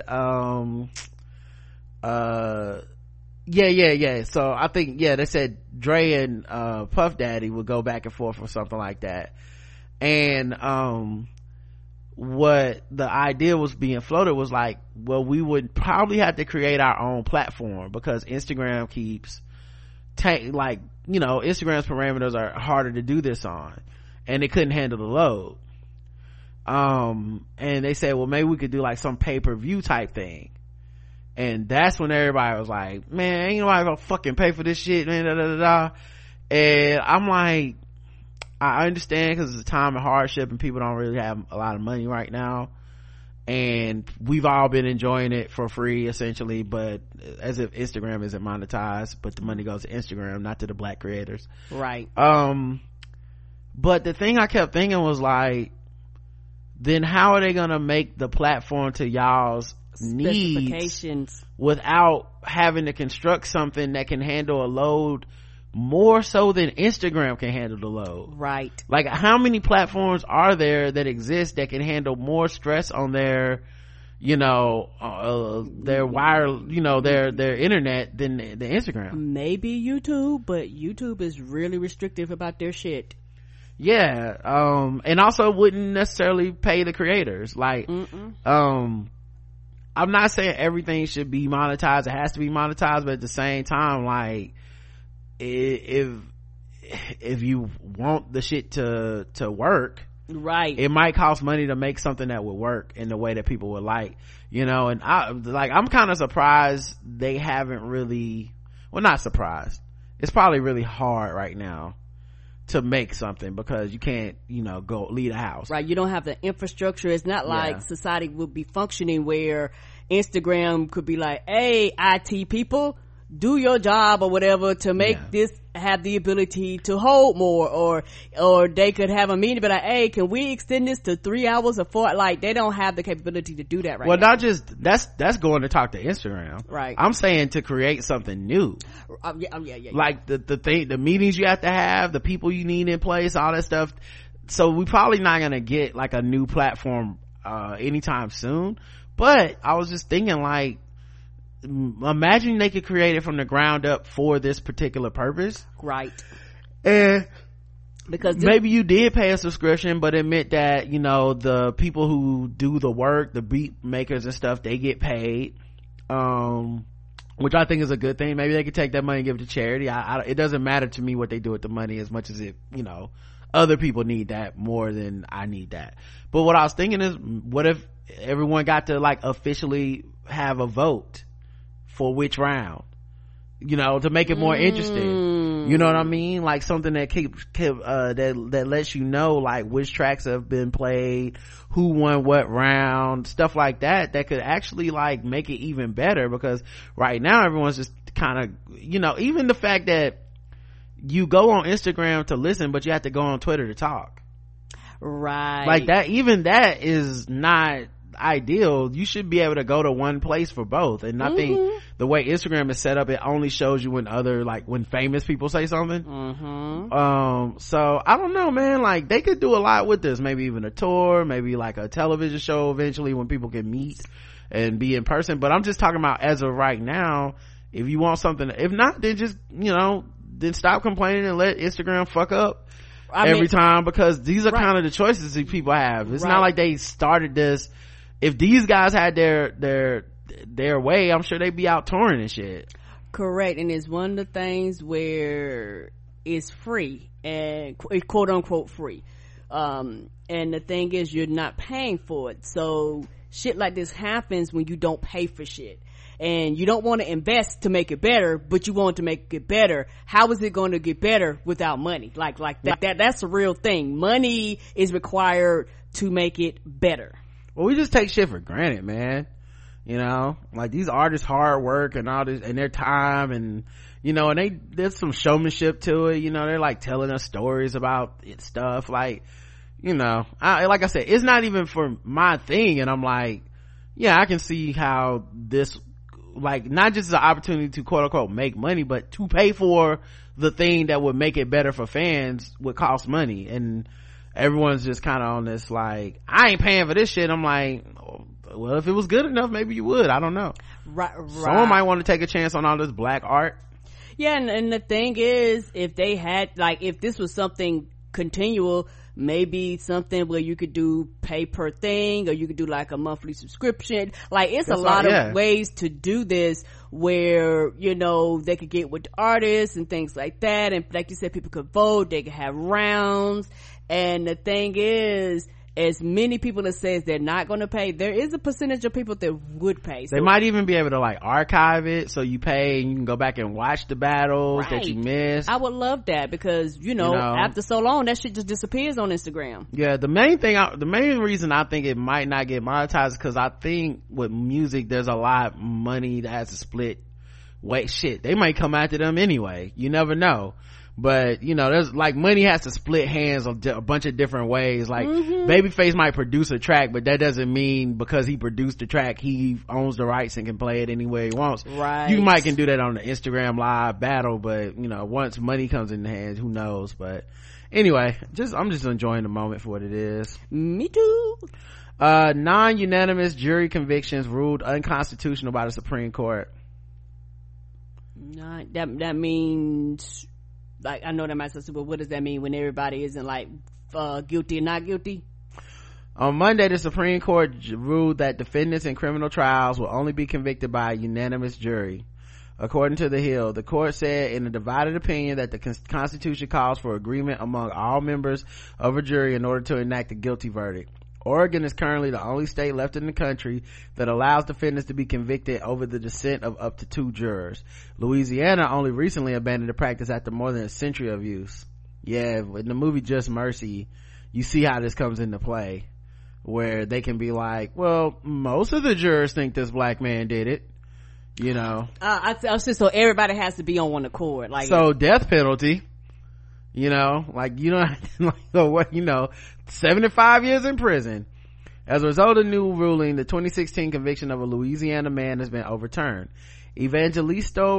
yeah. So I think, they said Dre and Puff Daddy would go back and forth or something like that. And what the idea was being floated was like, well, we would probably have to create our own platform because Instagram keeps Instagram's parameters are harder to do this on, and it couldn't handle the load. And they said, well, maybe we could do like some pay-per-view type thing. And that's when everybody was like, man, ain't nobody gonna fucking pay for this shit, man, da, da, da, da. And I'm like, I understand because it's a time of hardship and people don't really have a lot of money right now, and we've all been enjoying it for free essentially, but as if Instagram isn't monetized, but the money goes to Instagram, not to the black creators, right? But the thing I kept thinking was like, then how are they gonna make the platform to y'all's needs without having to construct something that can handle a load more so than Instagram can handle the load? Right. Like, how many platforms are there that exist that can handle more stress on their their wire, their internet than the Instagram? Maybe YouTube, but YouTube is really restrictive about their shit. Yeah. And also wouldn't necessarily pay the creators. Like, I'm not saying everything should be monetized, it has to be monetized, but at the same time, like, if you want the shit to work, right, it might cost money to make something that would work in the way that people would like, and I'm kind of surprised they haven't really, well, not surprised, it's probably really hard right now to make something because you can't go leave a house, right? You don't have the infrastructure. It's not like society would be functioning where Instagram could be like, hey, IT people, do your job or whatever to make this have the ability to hold more, or they could have a meeting but like, hey, can we extend this to 3 hours or 4? Like, they don't have the capability to do that right now. Not just that's going to talk to Instagram, right? I'm saying to create something new. Yeah. Like the meetings you have to have, the people you need in place, all that stuff. So we probably not gonna get like a new platform anytime soon, but I was just thinking, like, imagine they could create it from the ground up for this particular purpose, right? And because maybe you did pay a subscription, but it meant that the people who do the work, the beat makers and stuff, they get paid, which I think is a good thing. Maybe they could take that money and give it to charity. It doesn't matter to me what they do with the money as much as it other people need that more than I need that. But what I was thinking is, what if everyone got to like officially have a vote for which round, to make it more interesting, you know what I mean? Like something that that lets like which tracks have been played, who won what round, stuff like that could actually like make it even better, because right now everyone's just kind of, even the fact that you go on Instagram to listen but you have to go on Twitter to talk, right? Like that, even that is not ideal. You should be able to go to one place for both. And I think the way Instagram is set up, it only shows you when famous people say something. So I don't know, man, like they could do a lot with this, maybe even a tour, maybe like a television show eventually when people can meet and be in person. But I'm just talking about as of right now, if you want something, if not, then just then stop complaining and let Instagram fuck up every time, because these are kind of the choices that people have. It's not like they started this. If these guys had their way, I'm sure they'd be out touring and shit. Correct. And it's one of the things where it's free, and it's quote unquote free, and the thing is you're not paying for it, so shit like this happens when you don't pay for shit. And you don't want to invest to make it better, but you want to make it better. How is it going to get better without money? Like that's a real thing. Money is required to make it better. Well, we just take shit for granted, man. You know, like these artists' hard work and all this and their time, and you know, and there's some showmanship to it. You know, they're like telling us stories about it, stuff like, you know, like I said, it's not even for my thing. And I'm like, yeah, I can see how this, like, not just an opportunity to quote unquote make money, but to pay for the thing that would make it better for fans would cost money. And everyone's just kind of on this like, I ain't paying for this shit. I'm like, well, if it was good enough, maybe you would. I don't know. Right. Someone might want to take a chance on all this black art. Yeah, and the thing is, if they had, like, if this was something continual, maybe something where you could do pay per thing, or you could do like a monthly subscription. Like, it's a lot of ways to do this where, you know, they could get with the artists and things like that. And like you said, people could vote, they could have rounds. And the thing is, as many people that says they're not going to pay, there is a percentage of people that would pay. So they might even be able to like archive it, so you pay and you can go back and watch the battles that you missed. I would love that, because you know, after so long, that shit just disappears on Instagram. Yeah, the main reason I think it might not get monetized is because I think with music there's a lot of money that has to split. Wait, shit, they might come after them anyway. You never know. But you know, there's like money has to split hands a bunch of different ways. Like Babyface might produce a track, but that doesn't mean because he produced the track he owns the rights and can play it any way he wants. Right. You might can do that on the Instagram live battle, but you know, once money comes in the hands, who knows. But anyway, I'm just enjoying the moment for what it is. Me too. Non-unanimous jury convictions ruled unconstitutional by the Supreme Court. That means, like, I know that might sound stupid, but what does that mean when everybody isn't like guilty or not guilty? On Monday, the Supreme Court ruled that defendants in criminal trials will only be convicted by a unanimous jury. According to The Hill, the court said in a divided opinion that the Constitution calls for agreement among all members of a jury in order to enact a guilty verdict. Oregon is currently the only state left in the country that allows defendants to be convicted over the dissent of up to 2 jurors. Louisiana only recently abandoned the practice after more than a century of use. Yeah, in the movie Just Mercy, you see how this comes into play, where they can be like, well, most of the jurors think this black man did it, you know. I was just, so everybody has to be on one accord. Like, so death penalty, you know, like, you don't like, what, you know, 75 years in prison. As a result of the new ruling, the 2016 conviction of a Louisiana man has been overturned. Evangelisto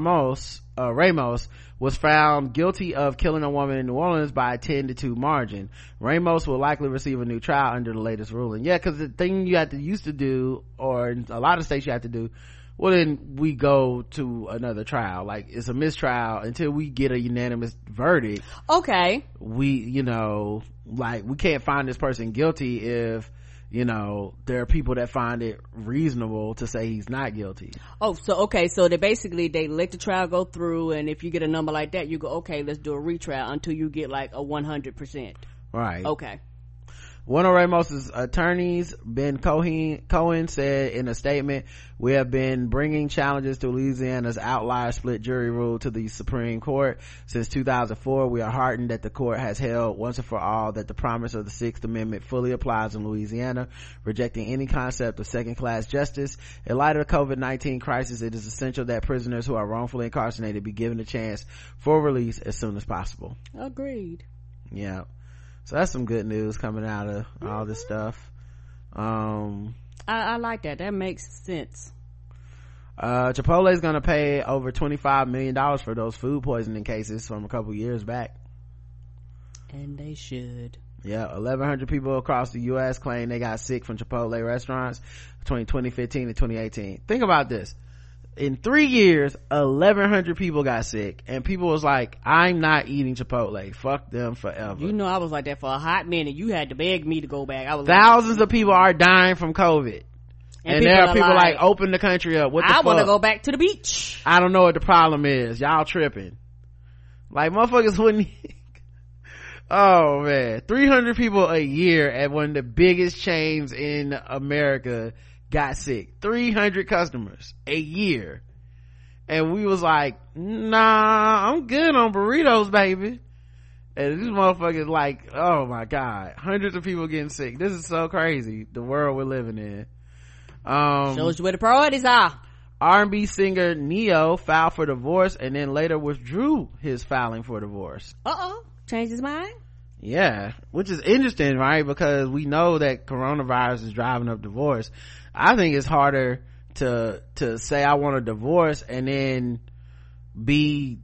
Ramos was found guilty of killing a woman in New Orleans by a 10-2 margin. Ramos will likely receive a new trial under the latest ruling. Yeah, because the thing you used to do, or in a lot of states you have to do, well, then we go to another trial. Like, it's a mistrial until we get a unanimous verdict. Okay. We, you know, like, we can't find this person guilty if, you know, there are people that find it reasonable to say he's not guilty. Oh, so okay, so they let the trial go through, and if you get a number like that, you go, okay, let's do a retrial until you get like a 100%. Right. Okay. One of Ramos's attorneys, Ben Cohen, said in a statement, "We have been bringing challenges to Louisiana's outlier split jury rule to the Supreme Court since 2004. We are heartened that the court has held once and for all that the promise of the Sixth Amendment fully applies in Louisiana, rejecting any concept of second-class justice. In light of the COVID-19 crisis, it is essential that prisoners who are wrongfully incarcerated be given a chance for release as soon as possible." Agreed. Yeah. So that's some good news coming out of all this stuff. I like that. That makes sense. Chipotle is going to pay over $25 million for those food poisoning cases from a couple years back. And they should. Yeah, 1,100 people across the U.S. claim they got sick from Chipotle restaurants between 2015 and 2018. Think about this. In 3 years, 1,100 people got sick, and people was like, I'm not eating Chipotle. Fuck them forever. You know, I was like that for a hot minute. You had to beg me to go back. Thousands of people are dying from COVID. And there are people like, open the country up. What the fuck? I want to go back to the beach. I don't know what the problem is. Y'all tripping. Like, motherfuckers wouldn't Oh man, 300 people a year at one of the biggest chains in America got sick. 300 customers a year. And we was like, nah, I'm good on burritos, baby. And these motherfuckers like, oh my god, hundreds of people getting sick. This is so crazy, the world we're living in. Shows you where the priorities are. R&B singer Neo filed for divorce and then later withdrew his filing for divorce. Changed his mind. Yeah, which is interesting, right? Because we know that coronavirus is driving up divorce. I think it's harder to say I want a divorce and then be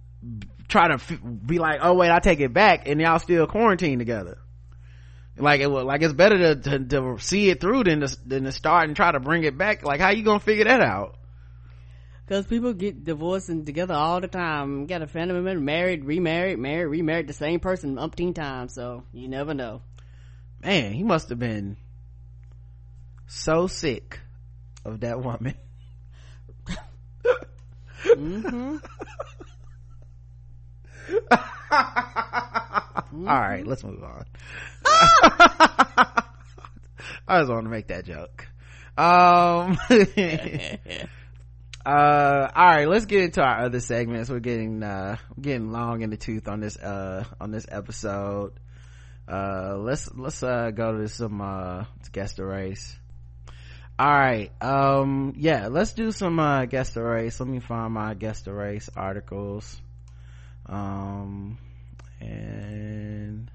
like, oh wait, I take it back, and y'all still quarantined together. Like it's better to see it through than to start and try to bring it back. Like, how you gonna figure that out? Because people get divorced and together all the time. Got a family member married, remarried, married, remarried, the same person umpteen times, so you never know. Man, he must have been so sick of that woman. All right, let's move on. I just want to make that joke. All right, let's get into our other segments. We're getting long in the tooth on this episode. Let's go to some guest erase. All right, yeah, let's do some guest erase. Let me find my guest erase articles. And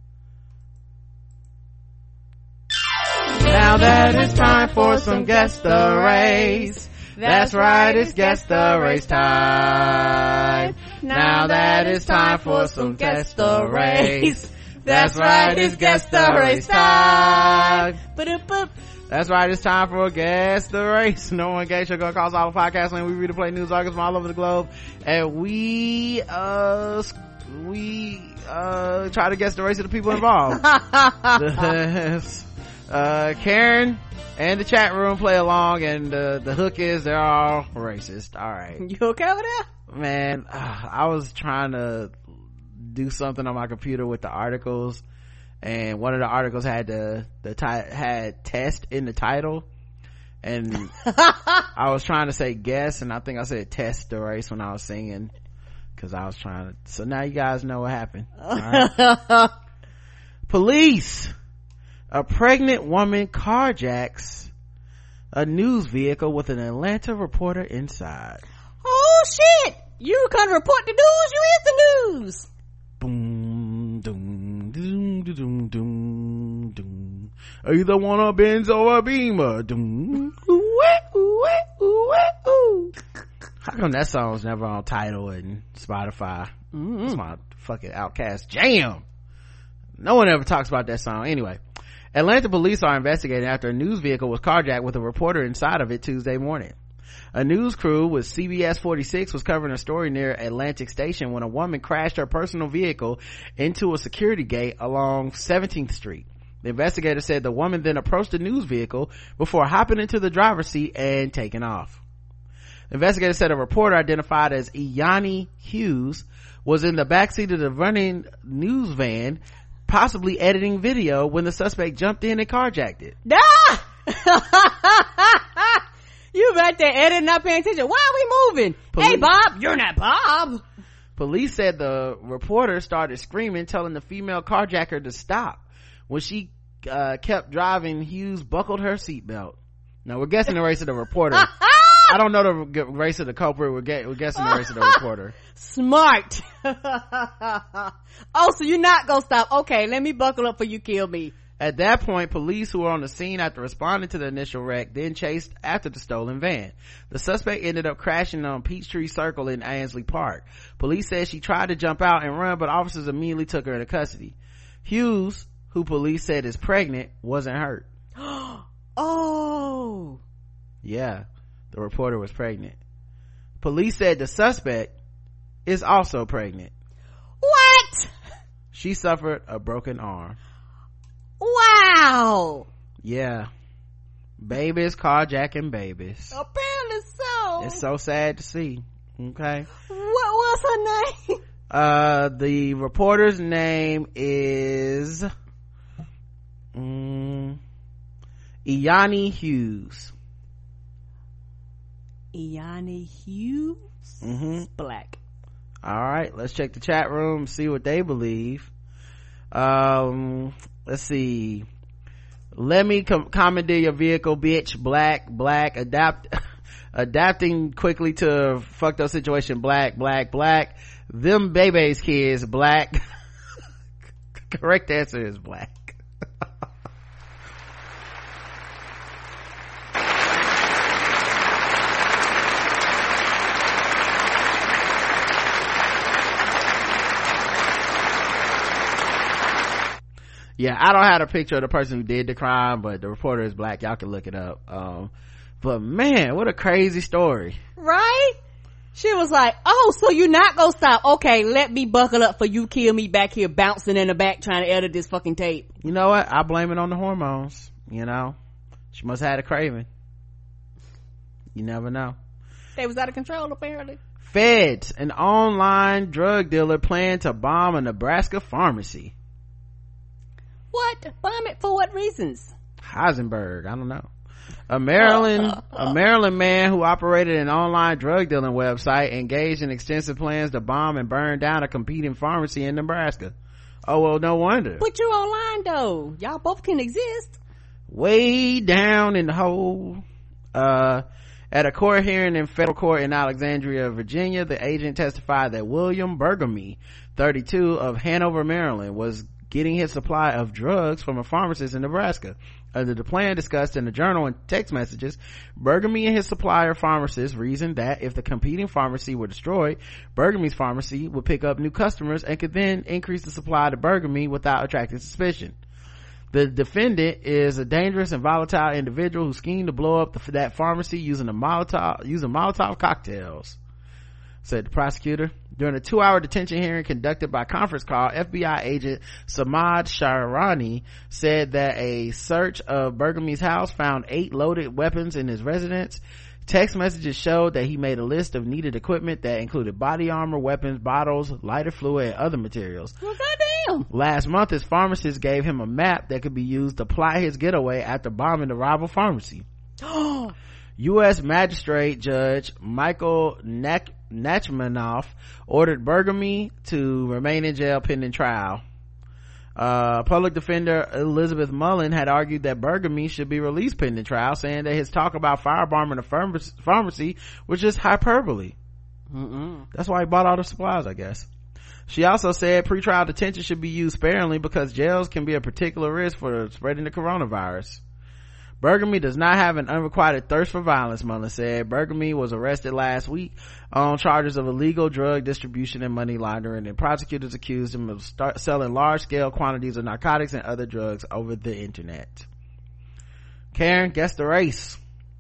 now that it's time for some guest erase. That's right, it's guest erase time. Now that it's time for some guest erase. That's right, it's guest erase time. That's right, it's time for a guest erase. No one gay show gonna cause all the podcasts when we read and play news articles from all over the globe, and we try to guess the race of the people involved. Karen and the chat room play along, and the hook is they're all racist. All right, you okay with that? Man, I was trying to do something on my computer with the articles, and one of the articles had had test in the title, and I was trying to say guess, and I think I said test the race when I was singing, because I was trying to. So now you guys know what happened. All right. Police: a pregnant woman carjacks a news vehicle with an Atlanta reporter inside. Oh shit, you can report the news, you is the news. Boom, doom, doom, doom, doom, doom. Either want a Benz or a Beamer. Doom. Ooh, ooh, ooh, ooh. How come that song's never on Tidal and Spotify? It's my fucking Outcast jam. No one ever talks about that song. Anyway, Atlanta police are investigating after a news vehicle was carjacked with a reporter inside of it Tuesday morning. A news crew with CBS 46 was covering a story near Atlantic Station when a woman crashed her personal vehicle into a security gate along 17th Street. The investigator said the woman then approached the news vehicle before hopping into the driver's seat and taking off. The investigator said a reporter identified as Iyani Hughes was in the backseat of the running news van, possibly editing video, when the suspect jumped in and carjacked it. You right there editing, not paying attention. Why are we moving? Hey Bob, you're not Bob. Police said the reporter started screaming, telling the female carjacker to stop. When she kept driving, Hughes buckled her seatbelt. Now we're guessing the race of the reporter. I don't know the race of the culprit. We're guessing the race of the reporter. Smart. Oh, so you're not gonna stop. Okay, let me buckle up for you kill me. At that point, police who were on the scene after responding to the initial wreck then chased after the stolen van. The suspect ended up crashing on Peachtree Circle in Ansley Park. Police said she tried to jump out and run, but officers immediately took her into custody. Hughes, who police said is pregnant, wasn't hurt. Oh. Yeah, the reporter was pregnant. Police said the suspect is also pregnant. What? She suffered a broken arm. Wow. Yeah. Babies carjacking babies. Apparently so. It's so sad to see. Okay. What was her name? The reporter's name is Iani Hughes. Iani Hughes? Black. All right, let's check the chat room, see what they believe. Let's see. Let me commandeer your vehicle, bitch. Black. Adapting quickly to a fucked up situation. Black. Them babies kids. Black. Correct answer is black. Yeah, I don't have a picture of the person who did the crime, but the reporter is black. Y'all can look it up. But man, what a crazy story. Right? She was like, oh, so you're not gonna stop. Okay, let me buckle up for you kill me back here bouncing in the back trying to edit this fucking tape. You know what? I blame it on the hormones. You know? She must have had a craving. You never know. They was out of control apparently. Feds, an online drug dealer planned to bomb a Nebraska pharmacy. What? Bomb it for what reasons? Heisenberg, I don't know. A Maryland man who operated an online drug dealing website engaged in extensive plans to bomb and burn down a competing pharmacy in Nebraska. Oh, well, no wonder. But you're online though. Y'all both can exist. Way down in the hole. At a court hearing in federal court in Alexandria, Virginia, the agent testified that William Bergamy, 32, of Hanover, Maryland, was getting his supply of drugs from a pharmacist in Nebraska. Under the plan discussed in the journal and text messages, Bergamy and his supplier pharmacist reasoned that if the competing pharmacy were destroyed, Bergamy's pharmacy would pick up new customers and could then increase the supply to Bergamy without attracting suspicion. The defendant is a dangerous and volatile individual who schemed to blow up that pharmacy using Molotov cocktails, said the prosecutor. During a 2-hour detention hearing conducted by conference call, FBI agent Samad Sharani said that a search of Bergamy's house found 8 loaded weapons in his residence. Text messages showed that he made a list of needed equipment that included body armor, weapons, bottles, lighter fluid, and other materials. Well, goddamn. Last month, his pharmacist gave him a map that could be used to plot his getaway after bombing the rival pharmacy. U.S. Magistrate Judge Michael Nachmanoff ordered Bergamy to remain in jail pending trial. Public defender Elizabeth Mullen had argued that Bergamy should be released pending trial, saying that his talk about firebombing the pharmacy was just hyperbole. That's why he bought all the supplies, I guess. She also said pretrial detention should be used sparingly because jails can be a particular risk for spreading the coronavirus. Bergamy does not have an unrequited thirst for violence, Mullen said. Bergamy was arrested last week on charges of illegal drug distribution and money laundering, and prosecutors accused him of selling large-scale quantities of narcotics and other drugs over the internet. Karen, guess the race.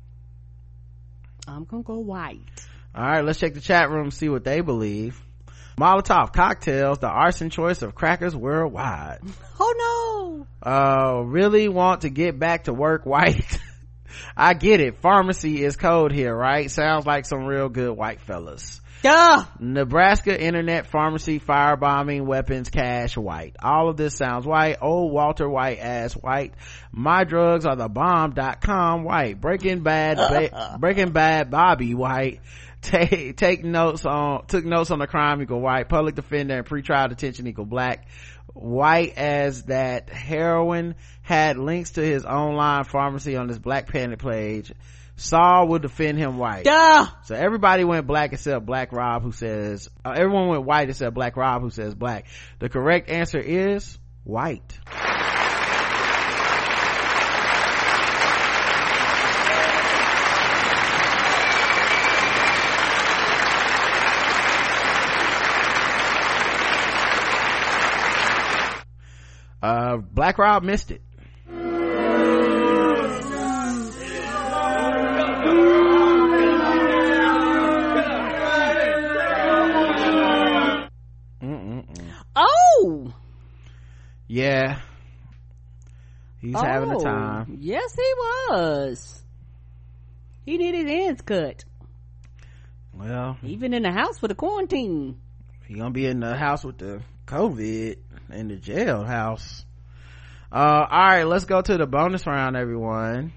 I'm gonna go white. All right, let's check the chat room, see what they believe. Molotov cocktails, the arson choice of crackers worldwide. Oh no. Really want to get back to work, white? I get it. Pharmacy is code here, right? Sounds like some real good white fellas. Duh. Nebraska internet pharmacy firebombing weapons cache white. All of this sounds white. Old Walter White ass white. My drugs are the bomb.com white. Breaking Bad Bobby white. Took notes on the crime equal white. Public defender and pretrial detention equal black. White as that heroin had links to his online pharmacy on his Black Planet page. Saul would defend him white. Duh. So everybody went black except Black Rob, who says everyone went white except Black Rob, who says black. The correct answer is white. Black Rob missed it. Oh yeah, he's having a time. Yes, he was. He needed his ends cut. Well, even in the house for the quarantine. He gonna be in the house with the COVID in the jailhouse. All right, let's go to the bonus round, everyone.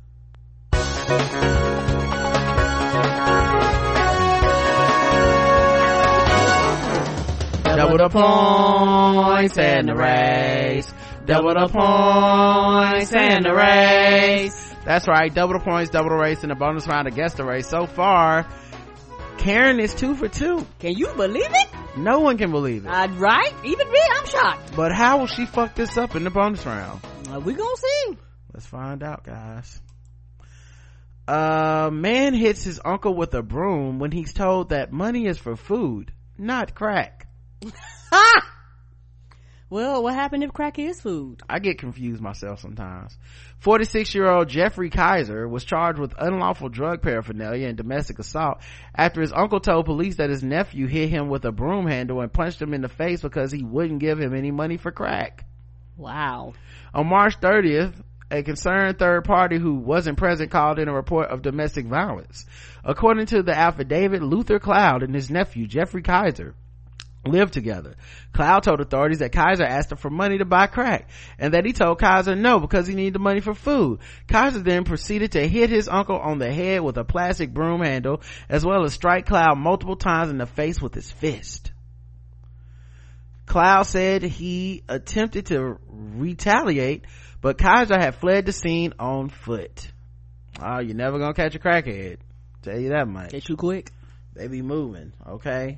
Double the points and the race. Double the points and the race. That's right, double the points, double the race in the bonus round against the race. So far, Karen is 2 for 2. Can you believe it? No one can believe it. Right? Even me, I'm shocked. But how will she fuck this up in the bonus round? We gonna see. Let's find out, guys. Man hits his uncle with a broom when he's told that money is for food, not crack. Well, what happened if crack is food? I get confused myself sometimes. 46-year-old Jeffrey Kaiser was charged with unlawful drug paraphernalia and domestic assault after his uncle told police that his nephew hit him with a broom handle and punched him in the face because he wouldn't give him any money for crack. Wow. On March 30th, a concerned third party who wasn't present called in a report of domestic violence. According to the affidavit, Luther Cloud and his nephew Jeffrey Kaiser lived together. Cloud told authorities that Kaiser asked him for money to buy crack and that he told Kaiser no because he needed the money for food. Kaiser then proceeded to hit his uncle on the head with a plastic broom handle as well as strike Cloud multiple times in the face with his fist. Cloud said he attempted to retaliate, but Kaiser had fled the scene on foot. Oh, you're never gonna catch a crackhead, tell you that much. They too quick. They be moving. Okay.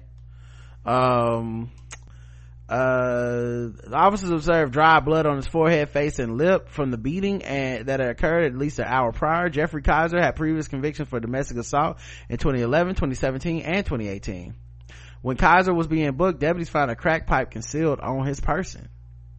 The officers observed dry blood on his forehead, face, and lip from the beating that had occurred at least an hour prior. Jeffrey Kaiser had previous convictions for domestic assault in 2011, 2017, and 2018. When Kaiser was being booked, deputies found a crack pipe concealed on his person.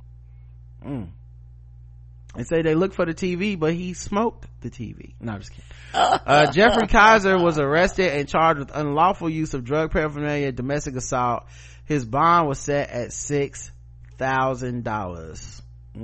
They say they looked for the TV, but he smoked the TV. No, I'm just kidding. Jeffrey Kaiser was arrested and charged with unlawful use of drug paraphernalia and domestic assault. His bond was set at $6,000.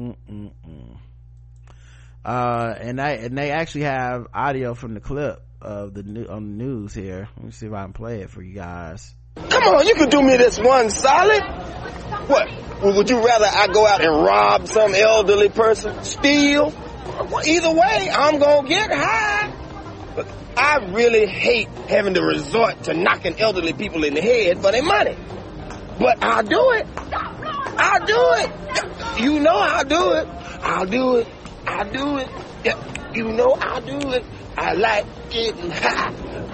And they actually have audio from the clip of on the news here. Let me see if I can play it for you guys. Come on, you can do me this one solid. What? Well, would you rather I go out and rob some elderly person? Steal? Well, either way, I'm gonna get high. But I really hate having to resort to knocking elderly people in the head for their money. But I'll do it. I'll do it. You know I'll do it. I'll do it. I'll do it. Yeah, you know I'll do it. I like getting high.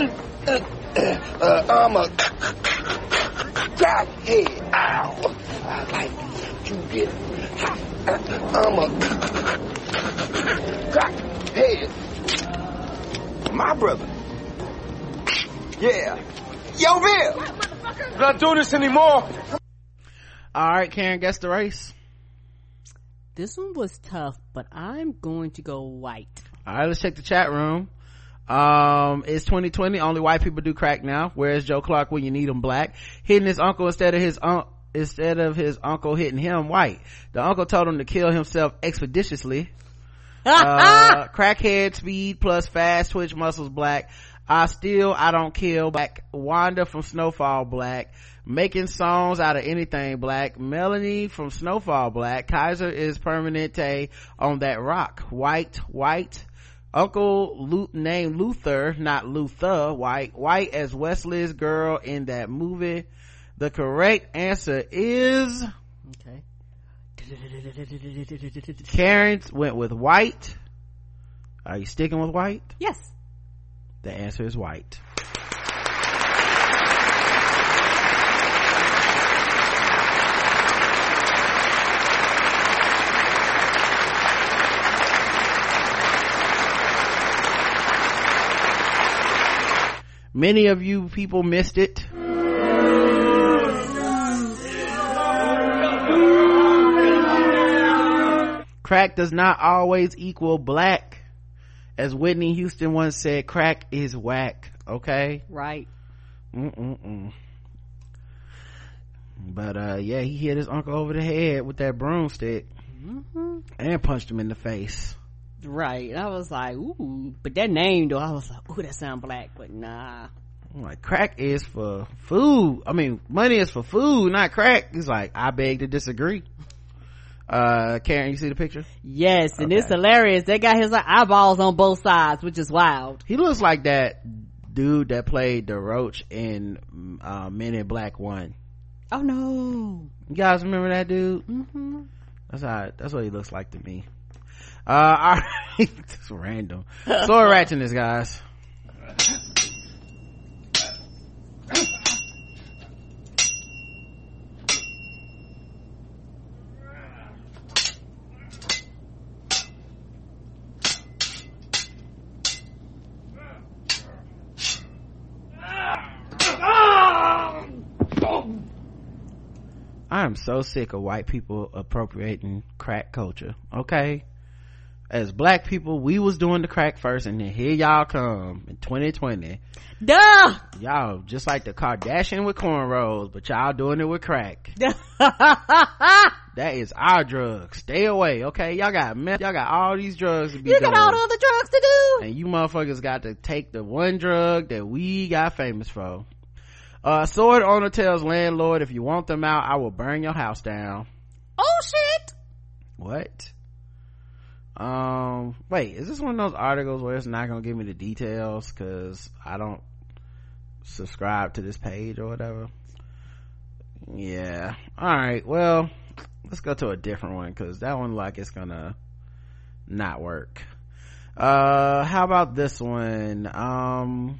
I'm a crackhead. Ow. I like to get high. I'm a crackhead. My brother. Yeah. Yo, Bill. Not doing this anymore. All right, Karen, guess the race. This one was tough, but I'm going to go white. All right, let's check the chat room. It's 2020. Only white people do crack now. Where's Joe Clark when you need him black? Hitting his uncle instead of his uncle hitting him white. The uncle told him to kill himself expeditiously. Crackhead speed plus fast twitch muscles black. I don't kill black. Wanda from Snowfall black. Making songs out of anything black. Melanie from Snowfall black. Kaiser is Permanente on that rock. White. Uncle named Luther, not Luther. White as Wesley's girl in that movie. The correct answer is okay. Karen went with white. Are you sticking with white? Yes. The answer is white. Many of you people missed it. Crack does not always equal black. As Whitney Houston once said, crack is whack. Okay? Right. But yeah, he hit his uncle over the head with that broomstick and punched him in the face. Right. And I was like, ooh. But that name though, I was like, ooh, that sound black, but nah. I'm like, crack is for food. I mean, money is for food, not crack. He's like, I beg to disagree. Karen, you see the picture? Yes, and it's hilarious. They got his eyeballs on both sides, which is wild. He looks like that dude that played the Roach in Men in Black 1. Oh no. You guys remember that dude? Mm-hmm. That's what he looks like to me. Alright. It's random. Sword ratchetness, guys. I am so sick of white people appropriating crack culture. Okay, as black people, we was doing the crack first, and then here y'all come in 2020. Duh! Y'all just like the Kardashian with cornrows, but y'all doing it with crack. That is our drug. Stay away, okay? Y'all got meth. Y'all got all these drugs to be You done. got all the other drugs to do. And you motherfuckers got to take the one drug that we got famous for. Sword owner tells landlord, if you want them out, I will burn your house down. Oh shit. What? Wait, is this one of those articles where it's not gonna give me the details because I don't subscribe to this page or whatever? Yeah. Alright, well, let's go to a different one because that one like it's gonna not work. How about this one?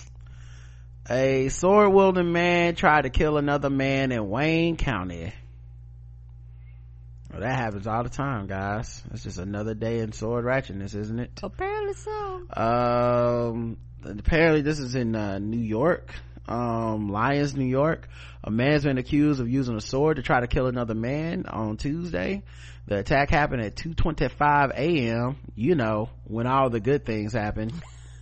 A sword wielding man tried to kill another man in Wayne County. Well, that happens all the time, guys. It's just another day in sword ratchetness, isn't it? Apparently so. Apparently this is in New York, Lyons, New York. A man's been accused of using a sword to try to kill another man on Tuesday. The attack happened at 2:25 a.m. You know, when all the good things happen.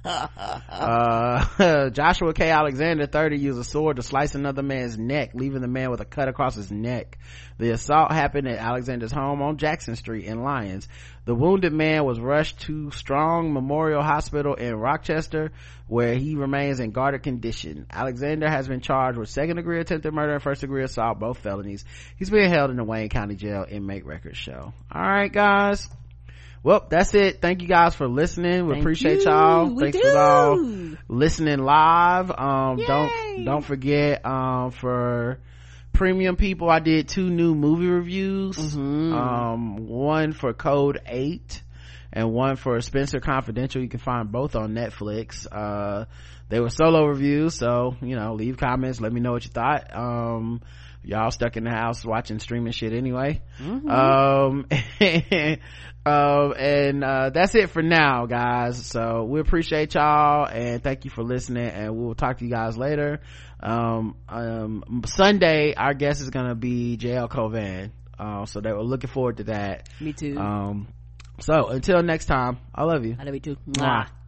Joshua K. Alexander, 30, used a sword to slice another man's neck, leaving the man with a cut across his neck. The assault happened at Alexander's home on Jackson Street in Lyons. The wounded man was rushed to Strong Memorial Hospital in Rochester, where he remains in guarded condition. Alexander has been charged with second-degree attempted murder and first-degree assault, both felonies. He's being held in the Wayne County Jail. Inmate records show. All right, guys. Well, that's it. Thank you guys for listening. We appreciate y'all. Thanks for all listening live. Don't forget, for premium people, I did 2 new movie reviews. One for Code 8 and one for Spencer Confidential. You can find both on Netflix. They were solo reviews, so leave comments, let me know what you thought. Y'all stuck in the house watching streaming shit anyway. And that's it for now, guys. So we appreciate y'all and thank you for listening, and we'll talk to you guys later. Sunday our guest is gonna be JL Covan, so they were looking forward to that. Me too. So until next time, I love you. I love you too. Mwah.